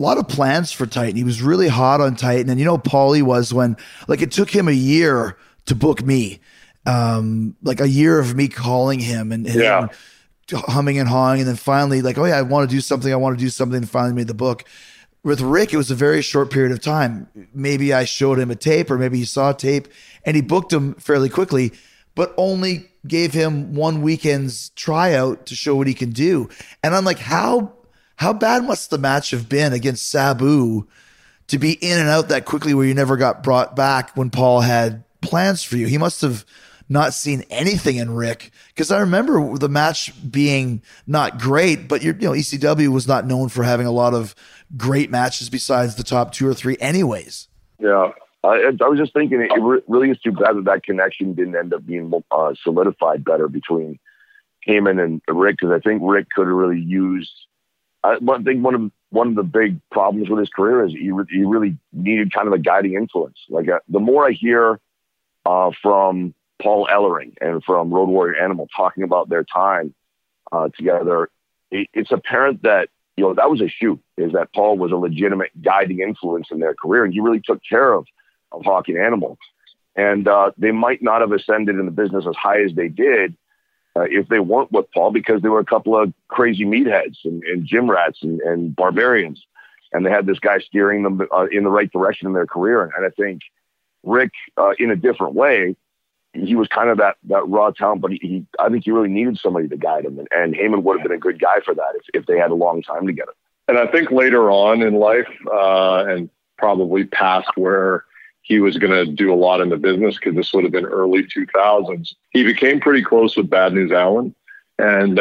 a lot of plans for Titan. He was really hot on Titan. And you know, Paulie was when, like, it took him a year to book me. Like a year of me calling him and him humming and hawing. And then finally, like, oh yeah, I want to do something. And finally made the book. With Rick, it was a very short period of time. Maybe I showed him a tape, or maybe he saw a tape, and he booked him fairly quickly, but only gave him one weekend's tryout to show what he can do. And I'm like, how bad must the match have been against Sabu to be in and out that quickly, where you never got brought back when Paul had plans for you? He must have not seen anything in Rick, because I remember the match being not great, but ECW was not known for having a lot of great matches besides the top 2 or 3 anyways. Yeah. I was just thinking it really is too bad that connection didn't end up being solidified better between Heyman and Rick, because I think Rick could have really used. I think one of the big problems with his career is he really needed kind of a guiding influence. Like the more I hear from Paul Ellering and from Road Warrior Animal talking about their time together, it's apparent that that was a shoot, is that Paul was a legitimate guiding influence in their career, and he really took care of Hawk and Animal. And they might not have ascended in the business as high as they did if they weren't with Paul, because there were a couple of crazy meatheads and gym rats and barbarians, and they had this guy steering them in the right direction in their career. And I think Rick, in a different way, he was kind of that raw talent, but I think he really needed somebody to guide him, and Heyman would have been a good guy for that if they had a long time together. And I think later on in life, and probably past where he was going to do a lot in the business, because this would have been early 2000s, he became pretty close with Bad News Allen, and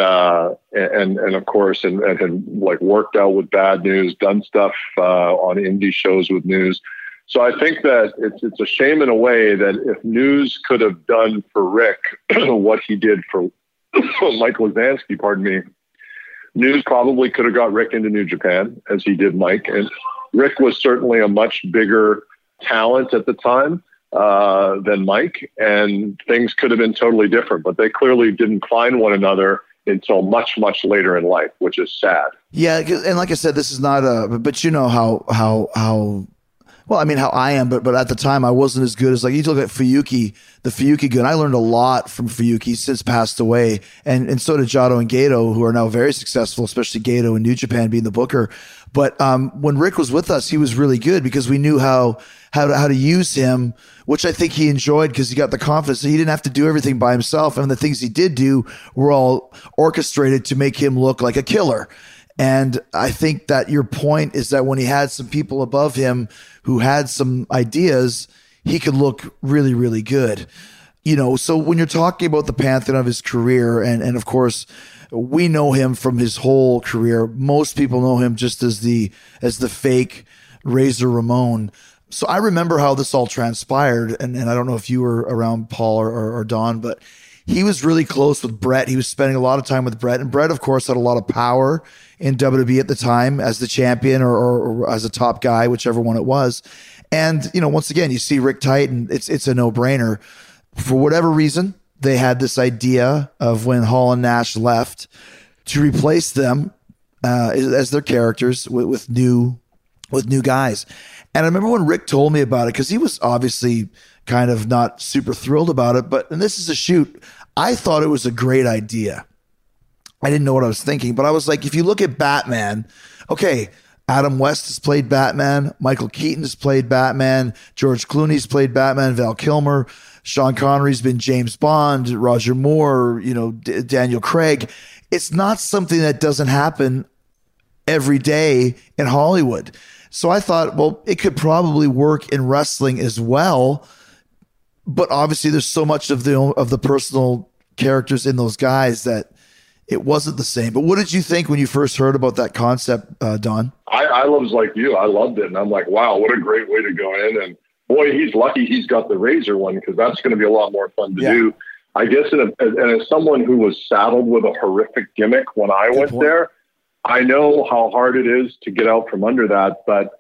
of course, and had like worked out with Bad News, done stuff on indie shows with News. So I think that it's a shame in a way that if News could have done for Rick what he did for Mike Lazansky, pardon me, News probably could have got Rick into New Japan as he did Mike. And Rick was certainly a much bigger talent at the time than Mike, and things could have been totally different. But they clearly didn't find one another until much, much later in life, which is sad. Yeah, and like I said, this is not but you know how well, I mean, how I am, but at the time I wasn't as good as, like, you look at Fuyuki, the Fuyuki good. I learned a lot from Fuyuki. He's since passed away, and so did Jado and Gato, who are now very successful, especially Gato in New Japan being the booker. But when Rick was with us, he was really good because we knew how to use him, which I think he enjoyed because he got the confidence. So he didn't have to do everything by himself, and the things he did do were all orchestrated to make him look like a killer. And I think that your point is that when he had some people above him who had some ideas, he could look really, really good. So when you're talking about the pantheon of his career, and of course, we know him from his whole career. Most people know him just as the fake Razor Ramon. So I remember how this all transpired, and I don't know if you were around, Paul or Don, but he was really close with Brett. He was spending a lot of time with Brett, and Brett, of course, had a lot of power in WWE at the time as the champion or as a top guy, whichever one it was. And, once again, you see Rick Titan, it's a no-brainer. For whatever reason, they had this idea of when Hall and Nash left to replace them as their characters with new guys. And I remember when Rick told me about it, because he was obviously kind of not super thrilled about it, and this is a shoot, I thought it was a great idea. I didn't know what I was thinking, but I was like, if you look at Batman, okay, Adam West has played Batman, Michael Keaton has played Batman, George Clooney's played Batman, Val Kilmer, Sean Connery's been James Bond, Roger Moore, Daniel Craig. It's not something that doesn't happen every day in Hollywood. So I thought, well, it could probably work in wrestling as well. But obviously there's so much of the personal characters in those guys that it wasn't the same. But what did you think when you first heard about that concept, Don? I was like you. I loved it. And I'm like, wow, what a great way to go in. And boy, he's lucky he's got the Razor one, because that's going to be a lot more fun to do. I guess, and as someone who was saddled with a horrific gimmick when I went there, I know how hard it is to get out from under that. But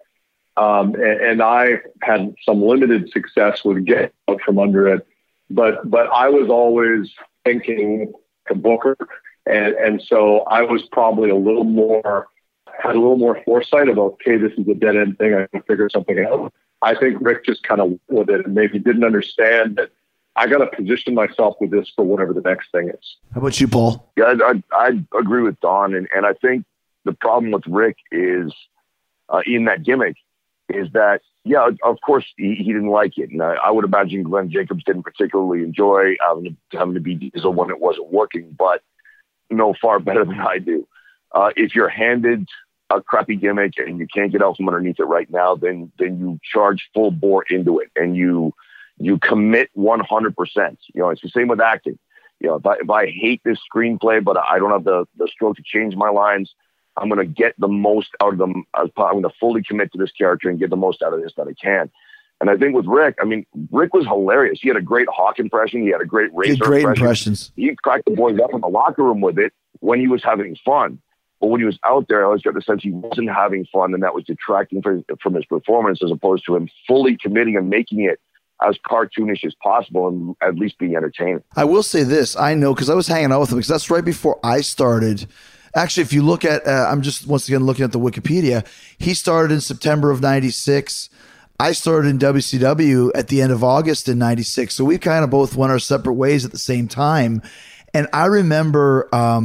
and I had some limited success with getting out from under it. But I was always thinking a booker. And so I was probably a little more had a little more foresight about, okay, this is a dead end thing. I can figure something out. I think Rick just kind of went with it and maybe didn't understand that I got to position myself with this for whatever the next thing is. How about you, Paul? Yeah, I agree with Don. And I think the problem with Rick is in that gimmick is that, yeah, of course he didn't like it. And I would imagine Glenn Jacobs didn't particularly enjoy having to be Diesel when it wasn't working, but no, far better than I do. If you're handed a crappy gimmick and you can't get out from underneath it right now, then you charge full bore into it and you commit 100%. You know, it's the same with acting. You know, if I hate this screenplay, but I don't have the stroke to change my lines, I'm going to get the most out of them. I'm going to fully commit to this character and get the most out of this that I can. And I think with Rick, I mean, Rick was hilarious. He had a great Hawk impression. He had a great Razor great impression. Impressions. He cracked the boys up in the locker room with it when he was having fun. But when he was out there, I always got the sense he wasn't having fun, and that was detracting from his performance, as opposed to him fully committing and making it as cartoonish as possible and at least being entertaining. I will say this. I know because I was hanging out with him because that's right before I started. Actually, if you look at, I'm just once again looking at the Wikipedia, he started in September of 96. I started in WCW at the end of August in 96. So we kind of both went our separate ways at the same time. And I remember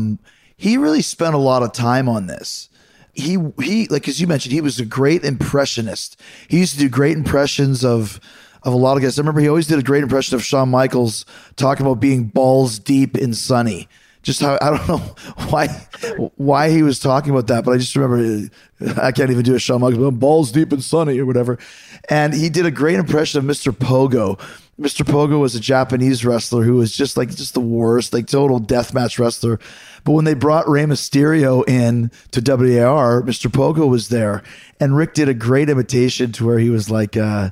he really spent a lot of time on this. He like, as you mentioned, he was a great impressionist. He used to do great impressions of a lot of guys. I remember he always did a great impression of Shawn Michaels talking about being balls deep in Sunny. Just how, I don't know why he was talking about that, but I just remember, I can't even do a Shawn Michaels, balls deep in Sunny or whatever. And he did a great impression of Mr. Pogo. Mr. Pogo was a Japanese wrestler who was just the worst, like total deathmatch wrestler. But when they brought Rey Mysterio in to WAR, Mr. Pogo was there. And Rick did a great imitation to where he was like,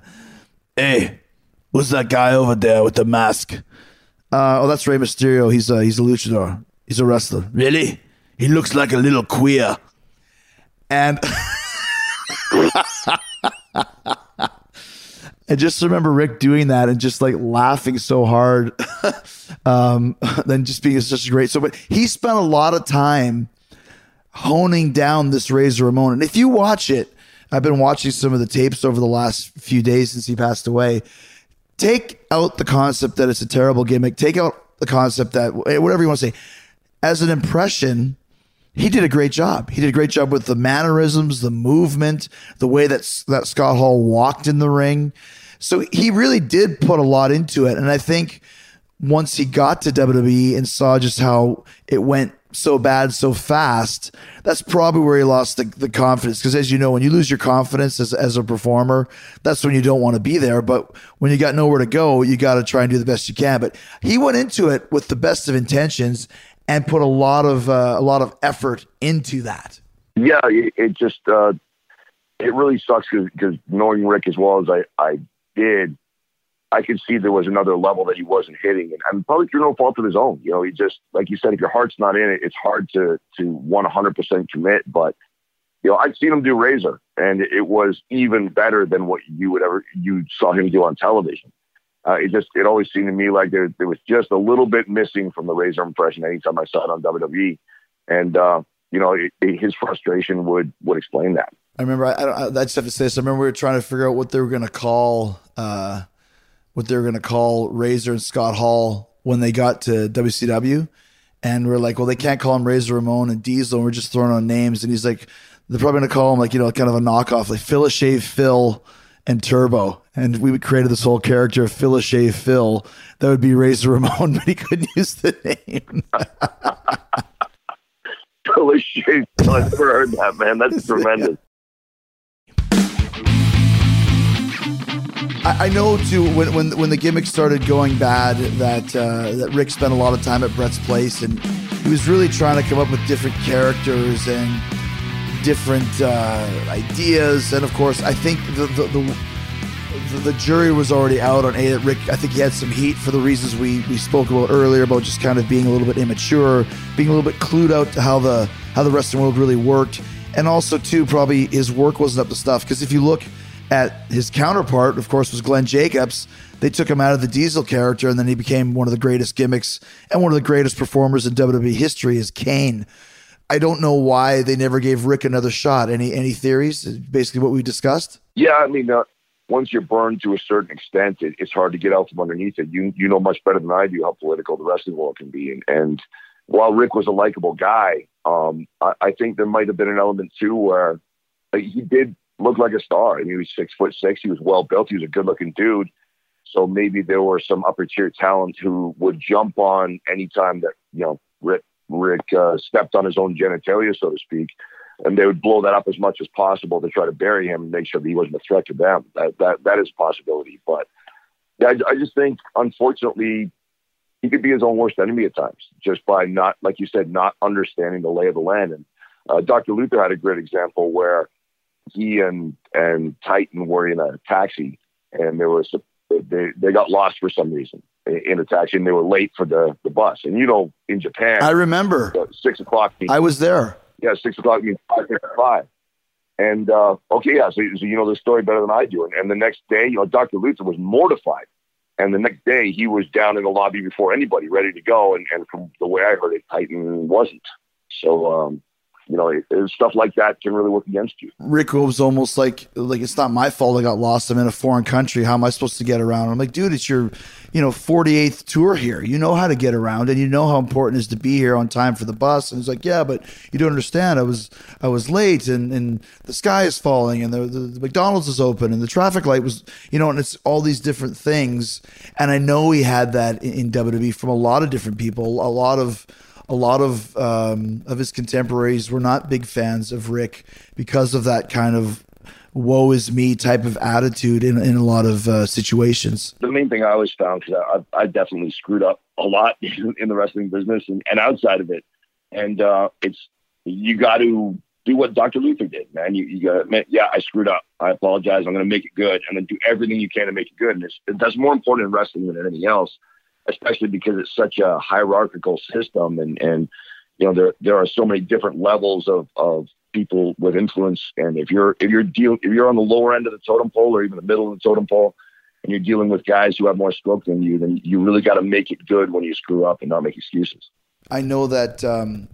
hey, who's that guy over there with the mask? Oh, that's Rey Mysterio. He's a luchador. He's a wrestler. Really? He looks like a little queer. And I just remember Rick doing that and just like laughing so hard. Then just being such a great. But he spent a lot of time honing down this Razor Ramon. And if you watch it, I've been watching some of the tapes over the last few days since he passed away. Take out the concept that it's a terrible gimmick. Take out the concept that, whatever you want to say, as an impression, he did a great job. He did a great job with the mannerisms, the movement, the way that Scott Hall walked in the ring. So he really did put a lot into it. And I think once he got to WWE and saw just how it went so bad so fast, that's probably where he lost the confidence. Because as you know, when you lose your confidence as a performer, that's when you don't want to be there. But when you got nowhere to go, you got to try and do the best you can. But he went into it with the best of intentions and put a lot of effort into that. Yeah, it just it really sucks because knowing Rick as well as I did, I could see there was another level that he wasn't hitting, and probably through no fault of his own. You know, he just, like you said, if your heart's not in it, it's hard to 100% commit. But you know, I've seen him do Razor, and it was even better than what you saw him do on television. It always seemed to me like there was just a little bit missing from the Razor impression anytime I saw it on WWE, and you know, his frustration would explain that. I remember I just have to say this. I remember we were trying to figure out what they were going to call. Razor and Scott Hall when they got to WCW. And we're like, well, they can't call him Razor Ramon and Diesel. And we're just throwing on names. And he's like, they're probably going to call him like, you know, kind of a knockoff, like Phil Shave Phil and Turbo. And we created this whole character of Phil Shave Phil. That would be Razor Ramon, but he couldn't use the name. Phil Shave Phil. I've never heard that, man. That's tremendous. I know too when the gimmick started going bad that Rick spent a lot of time at Brett's place, and he was really trying to come up with different characters and different ideas. And of course, I think the jury was already out on that Rick. I think he had some heat for the reasons we spoke about earlier about just kind of being a little bit immature, being a little bit clued out to how the wrestling world really worked, and also too probably his work wasn't up to stuff. Because if you look at his counterpart, of course, was Glenn Jacobs. They took him out of the Diesel character, and then he became one of the greatest gimmicks and one of the greatest performers in WWE history as Kane. I don't know why they never gave Rick another shot. Any theories? Basically what we discussed? Yeah, I mean, once you're burned to a certain extent, it's hard to get out from underneath it. You know much better than I do how political the rest of the world can be. And while Rick was a likable guy, I think there might have been an element too where he did look like a star. I mean, he was 6'6". He was well built. He was a good looking dude. So maybe there were some upper tier talent who would jump on any time that, Rick stepped on his own genitalia, so to speak, and they would blow that up as much as possible to try to bury him and make sure that he wasn't a threat to them. That is a possibility. But I just think, unfortunately, he could be his own worst enemy at times, just by not, like you said, not understanding the lay of the land. And Dr. Luther had a great example where he and Titan were in a taxi, and they got lost for some reason in a taxi, and they were late for the bus. And in Japan, I remember 6 o'clock. I was there. Yeah, 6 o'clock means 5:55. And so you know the story better than I do. And the next day, Dr. Luther was mortified. And the next day, he was down in the lobby before anybody, ready to go. And from the way I heard it, Titan wasn't. So, stuff like that can really work against you. Rick was almost like it's not my fault I got lost. I'm in a foreign country. How am I supposed to get around? I'm like, dude, it's your 48th tour here. You know how to get around, and you know how important it is to be here on time for the bus. And he's like, yeah, but you don't understand. I was late, and the sky is falling, and the McDonald's is open, and the traffic light was, and it's all these different things. And I know he had that in WWE from a lot of different people. A lot of his contemporaries were not big fans of Rick because of that kind of woe is me type of attitude in a lot of situations. The main thing I always found, because I definitely screwed up a lot in the wrestling business and outside of it. And you got to do what Dr. Luther did, man. You got to admit, yeah, I screwed up. I apologize. I'm going to make it good. And then do everything you can to make it good. And that's more important in wrestling than anything else, especially because it's such a hierarchical system. And there are so many different levels of people with influence. And if you're on the lower end of the totem pole or even the middle of the totem pole, and you're dealing with guys who have more stroke than you, then you really got to make it good when you screw up and not make excuses. I know that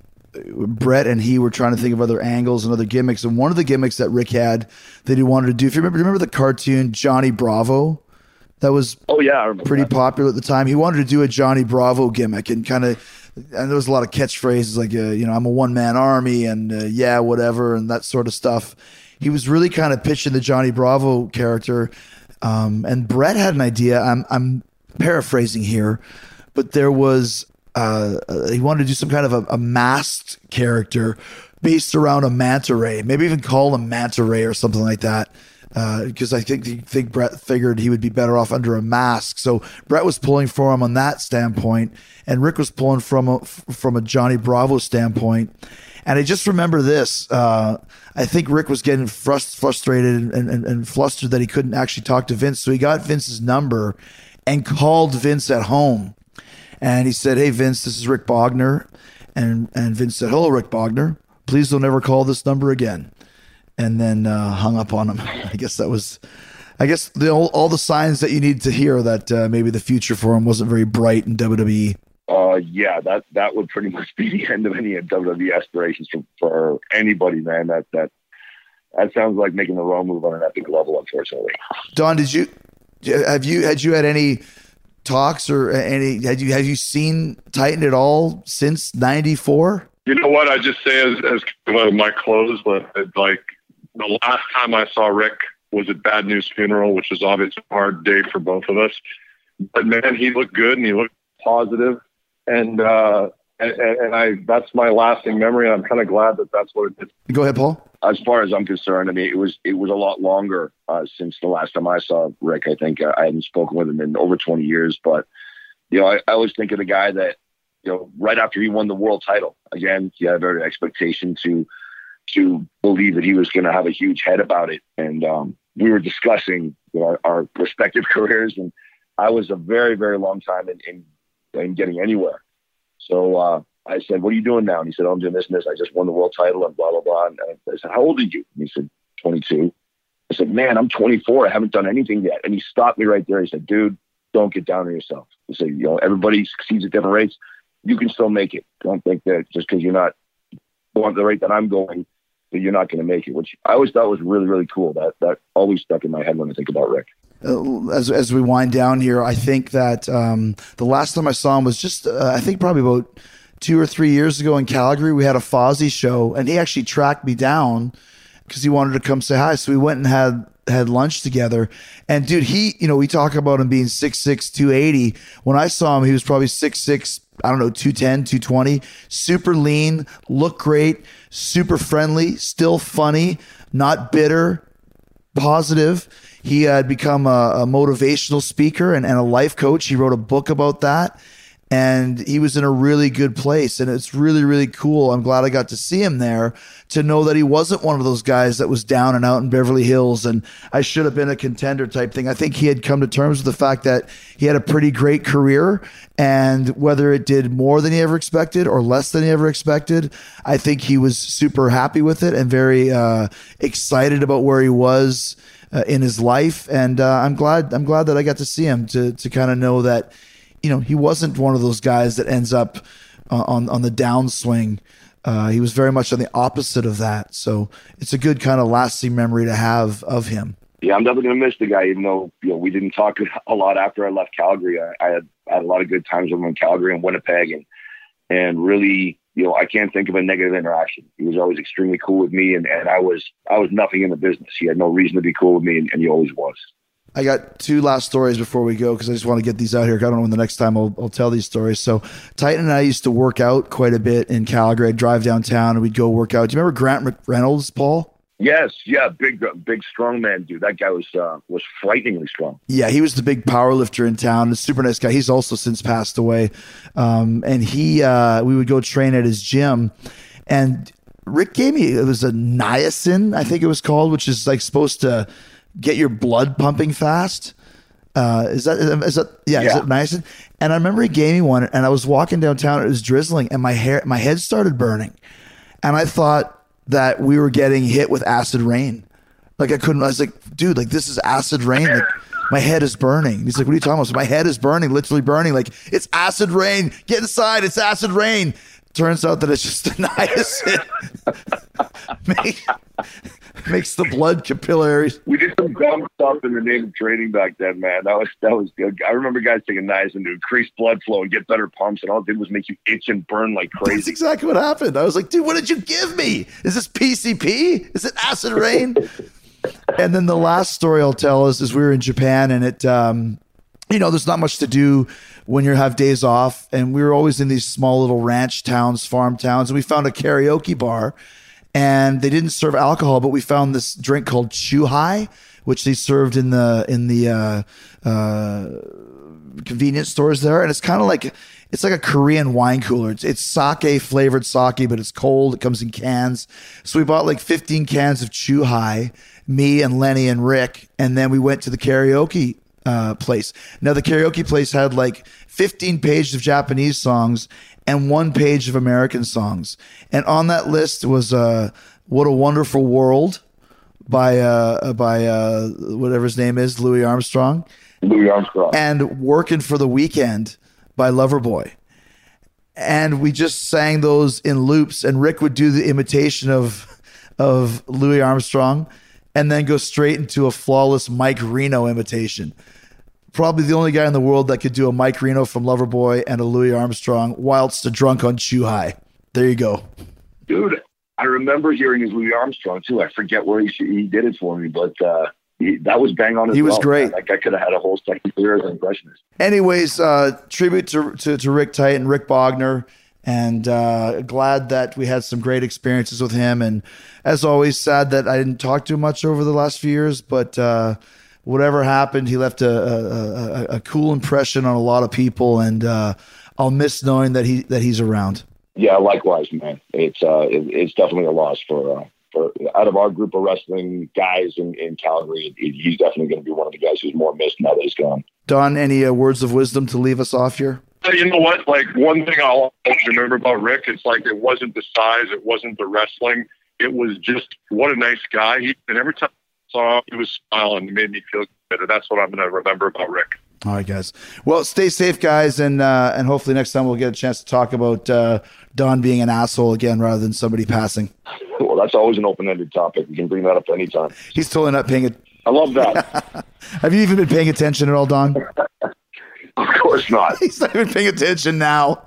Brett and he were trying to think of other angles and other gimmicks. And one of the gimmicks that Rick had that he wanted to do, if you remember the cartoon Johnny Bravo? That was I remember pretty that. popular at the time. He wanted to do a Johnny Bravo gimmick and and there was a lot of catchphrases like, I'm a one-man army and whatever and that sort of stuff. He was really kind of pitching the Johnny Bravo character. And Brett had an idea. I'm paraphrasing here, but there was, he wanted to do some kind of a masked character based around a manta ray, maybe even call him Manta Ray or something like that. Because I think Brett figured he would be better off under a mask. So Brett was pulling for him on that standpoint, and Rick was pulling from a Johnny Bravo standpoint. And I just remember this. I think Rick was getting frustrated and flustered that he couldn't actually talk to Vince. So he got Vince's number and called Vince at home. And he said, "Hey, Vince, this is Rick Bogner." And Vince said, "Hello, Rick Bogner. Please don't ever call this number again." And then hung up on him. I guess all the signs that you need to hear that maybe the future for him wasn't very bright in WWE. That would pretty much be the end of any WWE aspirations for anybody, man. That sounds like making the wrong move on an epic level, unfortunately. Don, had you had any talks or have you seen Titan at all since '94? You know what? I just say as my close, like the last time I saw Rick was at Bad News Funeral, which was obviously a hard day for both of us. But man, he looked good and he looked positive, and that's my lasting memory. And I'm kind of glad that that's what it did. Go ahead, Paul. As far as I'm concerned, I mean, it was a lot longer since the last time I saw Rick. I think I hadn't spoken with him in over 20 years, but I always think of the guy that, right after he won the world title, again, he had every expectation to believe that he was going to have a huge head about it. And we were discussing our respective careers, and I was a very, very long time in getting anywhere. So I said, "What are you doing now?" And he said, "Oh, I'm doing this and this. I just won the world title and blah, blah, blah." And I said, "How old are you?" And he said, 22. I said, "Man, I'm 24. I haven't done anything yet." And he stopped me right there. He said, "Dude, don't get down on yourself." He said, everybody succeeds at different rates. You can still make it. Don't think that just because you're not going at the rate that I'm going, that you're not going to make it, which I always thought was really, really cool. That always stuck in my head when I think about Rick. As we wind down here, I think that the last time I saw him was just, I think probably about 2 or 3 years ago in Calgary. We had a Fozzy show, and he actually tracked me down because he wanted to come say hi. So we went and had lunch together. And dude, we talk about him being 6'6", 280. When I saw him, he was probably 6'6", I don't know, 210, 220, super lean, looked great, super friendly, still funny, not bitter, positive. He had become a motivational speaker and a life coach. He wrote a book about that, and he was in a really good place. And it's really, really cool. I'm glad I got to see him there, to know that he wasn't one of those guys that was down and out in Beverly Hills and I should have been a contender type thing. I think he had come to terms with the fact that he had a pretty great career, and whether it did more than he ever expected or less than he ever expected, I think he was super happy with it and very excited about where he was in his life. And I'm glad that I got to see him to kind of know that, he wasn't one of those guys that ends up on the downswing. He was very much on the opposite of that. So it's a good kind of lasting memory to have of him. Yeah, I'm definitely going to miss the guy, even though we didn't talk a lot after I left Calgary. I had a lot of good times with him in Calgary and Winnipeg, and really, I can't think of a negative interaction. He was always extremely cool with me, and I was nothing in the business. He had no reason to be cool with me, and he always was. I got 2 last stories before we go, because I just want to get these out here. I don't know when the next time I'll tell these stories. So Titan and I used to work out quite a bit in Calgary. I'd drive downtown and we'd go work out. Do you remember Grant Reynolds, Paul? Yes, yeah, big strong man, dude. That guy was frighteningly strong. Yeah, he was the big power lifter in town. A super nice guy. He's also since passed away. And we would go train at his gym, and Rick gave me, it was a niacin, I think it was called, which is like supposed to get your blood pumping fast. Is that is it niacin? And I remember he gave me one, and I was walking downtown. It was drizzling, and my head started burning, and I thought that we were getting hit with acid rain. Like I was like, dude, like this is acid rain. Like my head is burning. He's like, what are you talking about? So my head is burning, literally burning. Like it's acid rain. Get inside. It's acid rain. Turns out that it's just a niacin. Makes the blood capillaries. We did some dumb stuff in the name of training back then, man. That was good. I remember guys taking niacin to increase blood flow and get better pumps, and all it did was make you itch and burn like crazy. That's exactly what happened. I was like, dude, what did you give me? Is this PCP? Is it acid rain? And then the last story I'll tell is we were in Japan, and it, there's not much to do when you have days off, and we were always in these small little ranch towns, farm towns, and we found a karaoke bar. And they didn't serve alcohol, but we found this drink called Chuhai, which they served in the convenience stores there. And it's kind of like, it's like a Korean wine cooler. It's sake, flavored sake, but it's cold. It comes in cans. So we bought like 15 cans of Chuhai, me and Lenny and Rick. And then we went to the karaoke place. Now the karaoke place had like 15 pages of Japanese songs and 1 page of American songs. And on that list was What a Wonderful World by whatever his name is, Louis Armstrong. Louis Armstrong. And Working for the Weekend by Loverboy. And we just sang those in loops, and Rick would do the imitation of Louis Armstrong and then go straight into a flawless Mike Reno imitation. Probably the only guy in the world that could do a Mike Reno from Loverboy and a Louis Armstrong whilst a drunk on Chuhai. There you go. Dude, I remember hearing his Louis Armstrong too. I forget where he did it for me, but that was bang on as well. He was great. That guy could have had a whole second career as an impressionist. Anyways, tribute to Rick Titan, Rick Bogner, and glad that we had some great experiences with him. And as always, sad that I didn't talk to him much over the last few years, but whatever happened, he left a cool impression on a lot of people, and I'll miss knowing that he's around. Yeah, likewise, man. It's definitely a loss for out of our group of wrestling guys in Calgary. He's definitely going to be one of the guys who's more missed now that he's gone. Don, any words of wisdom to leave us off here? You know what? Like, one thing I'll always remember about Rick, it's like it wasn't the size, it wasn't the wrestling. It was just what a nice guy. And every time I saw him, he was smiling. It made me feel good. And that's what I'm going to remember about Rick. All right, guys. Well, stay safe, guys, and hopefully next time we'll get a chance to talk about Don being an asshole again rather than somebody passing. Well, that's always an open-ended topic. You can bring that up anytime. He's totally not paying it. I love that. Have you even been paying attention at all, Don? Of course not. He's not even paying attention now.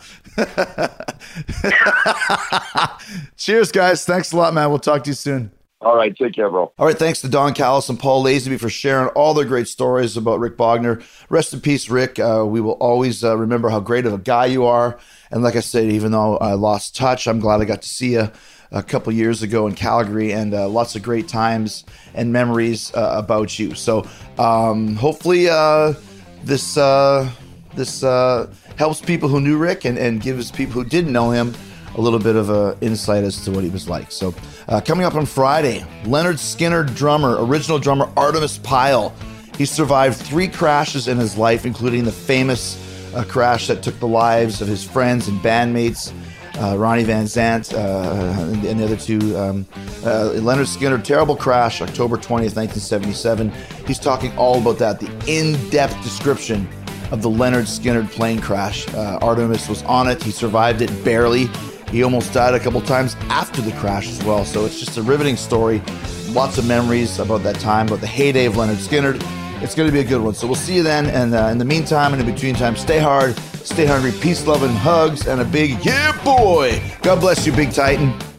Cheers, guys. Thanks a lot, man. We'll talk to you soon. All right, take care, bro. All right, thanks to Don Callis and Paul Lazenby for sharing all their great stories about Rick Bogner. Rest in peace, Rick. We will always remember how great of a guy you are. And like I said, even though I lost touch, I'm glad I got to see you a couple years ago in Calgary, and lots of great times and memories about you. So hopefully this helps people who knew Rick and gives people who didn't know him a little bit of an insight as to what he was like. So coming up on Friday, Lynyrd Skynyrd original drummer Artemis Pyle. He survived 3 crashes in his life, including the famous crash that took the lives of his friends and bandmates, Ronnie Van Zant and the other 2. Lynyrd Skynyrd, terrible crash, October 20th, 1977. He's talking all about that, the in-depth description of the Lynyrd Skynyrd plane crash. Artemis was on it. He survived it barely. He almost died a couple times after the crash as well. So it's just a riveting story. Lots of memories about that time, about the heyday of Lynyrd Skynyrd. It's going to be a good one. So we'll see you then. And in the meantime and in between time, stay hard, stay hungry, peace, love, and hugs, and a big yeah, boy. God bless you, Big Titan.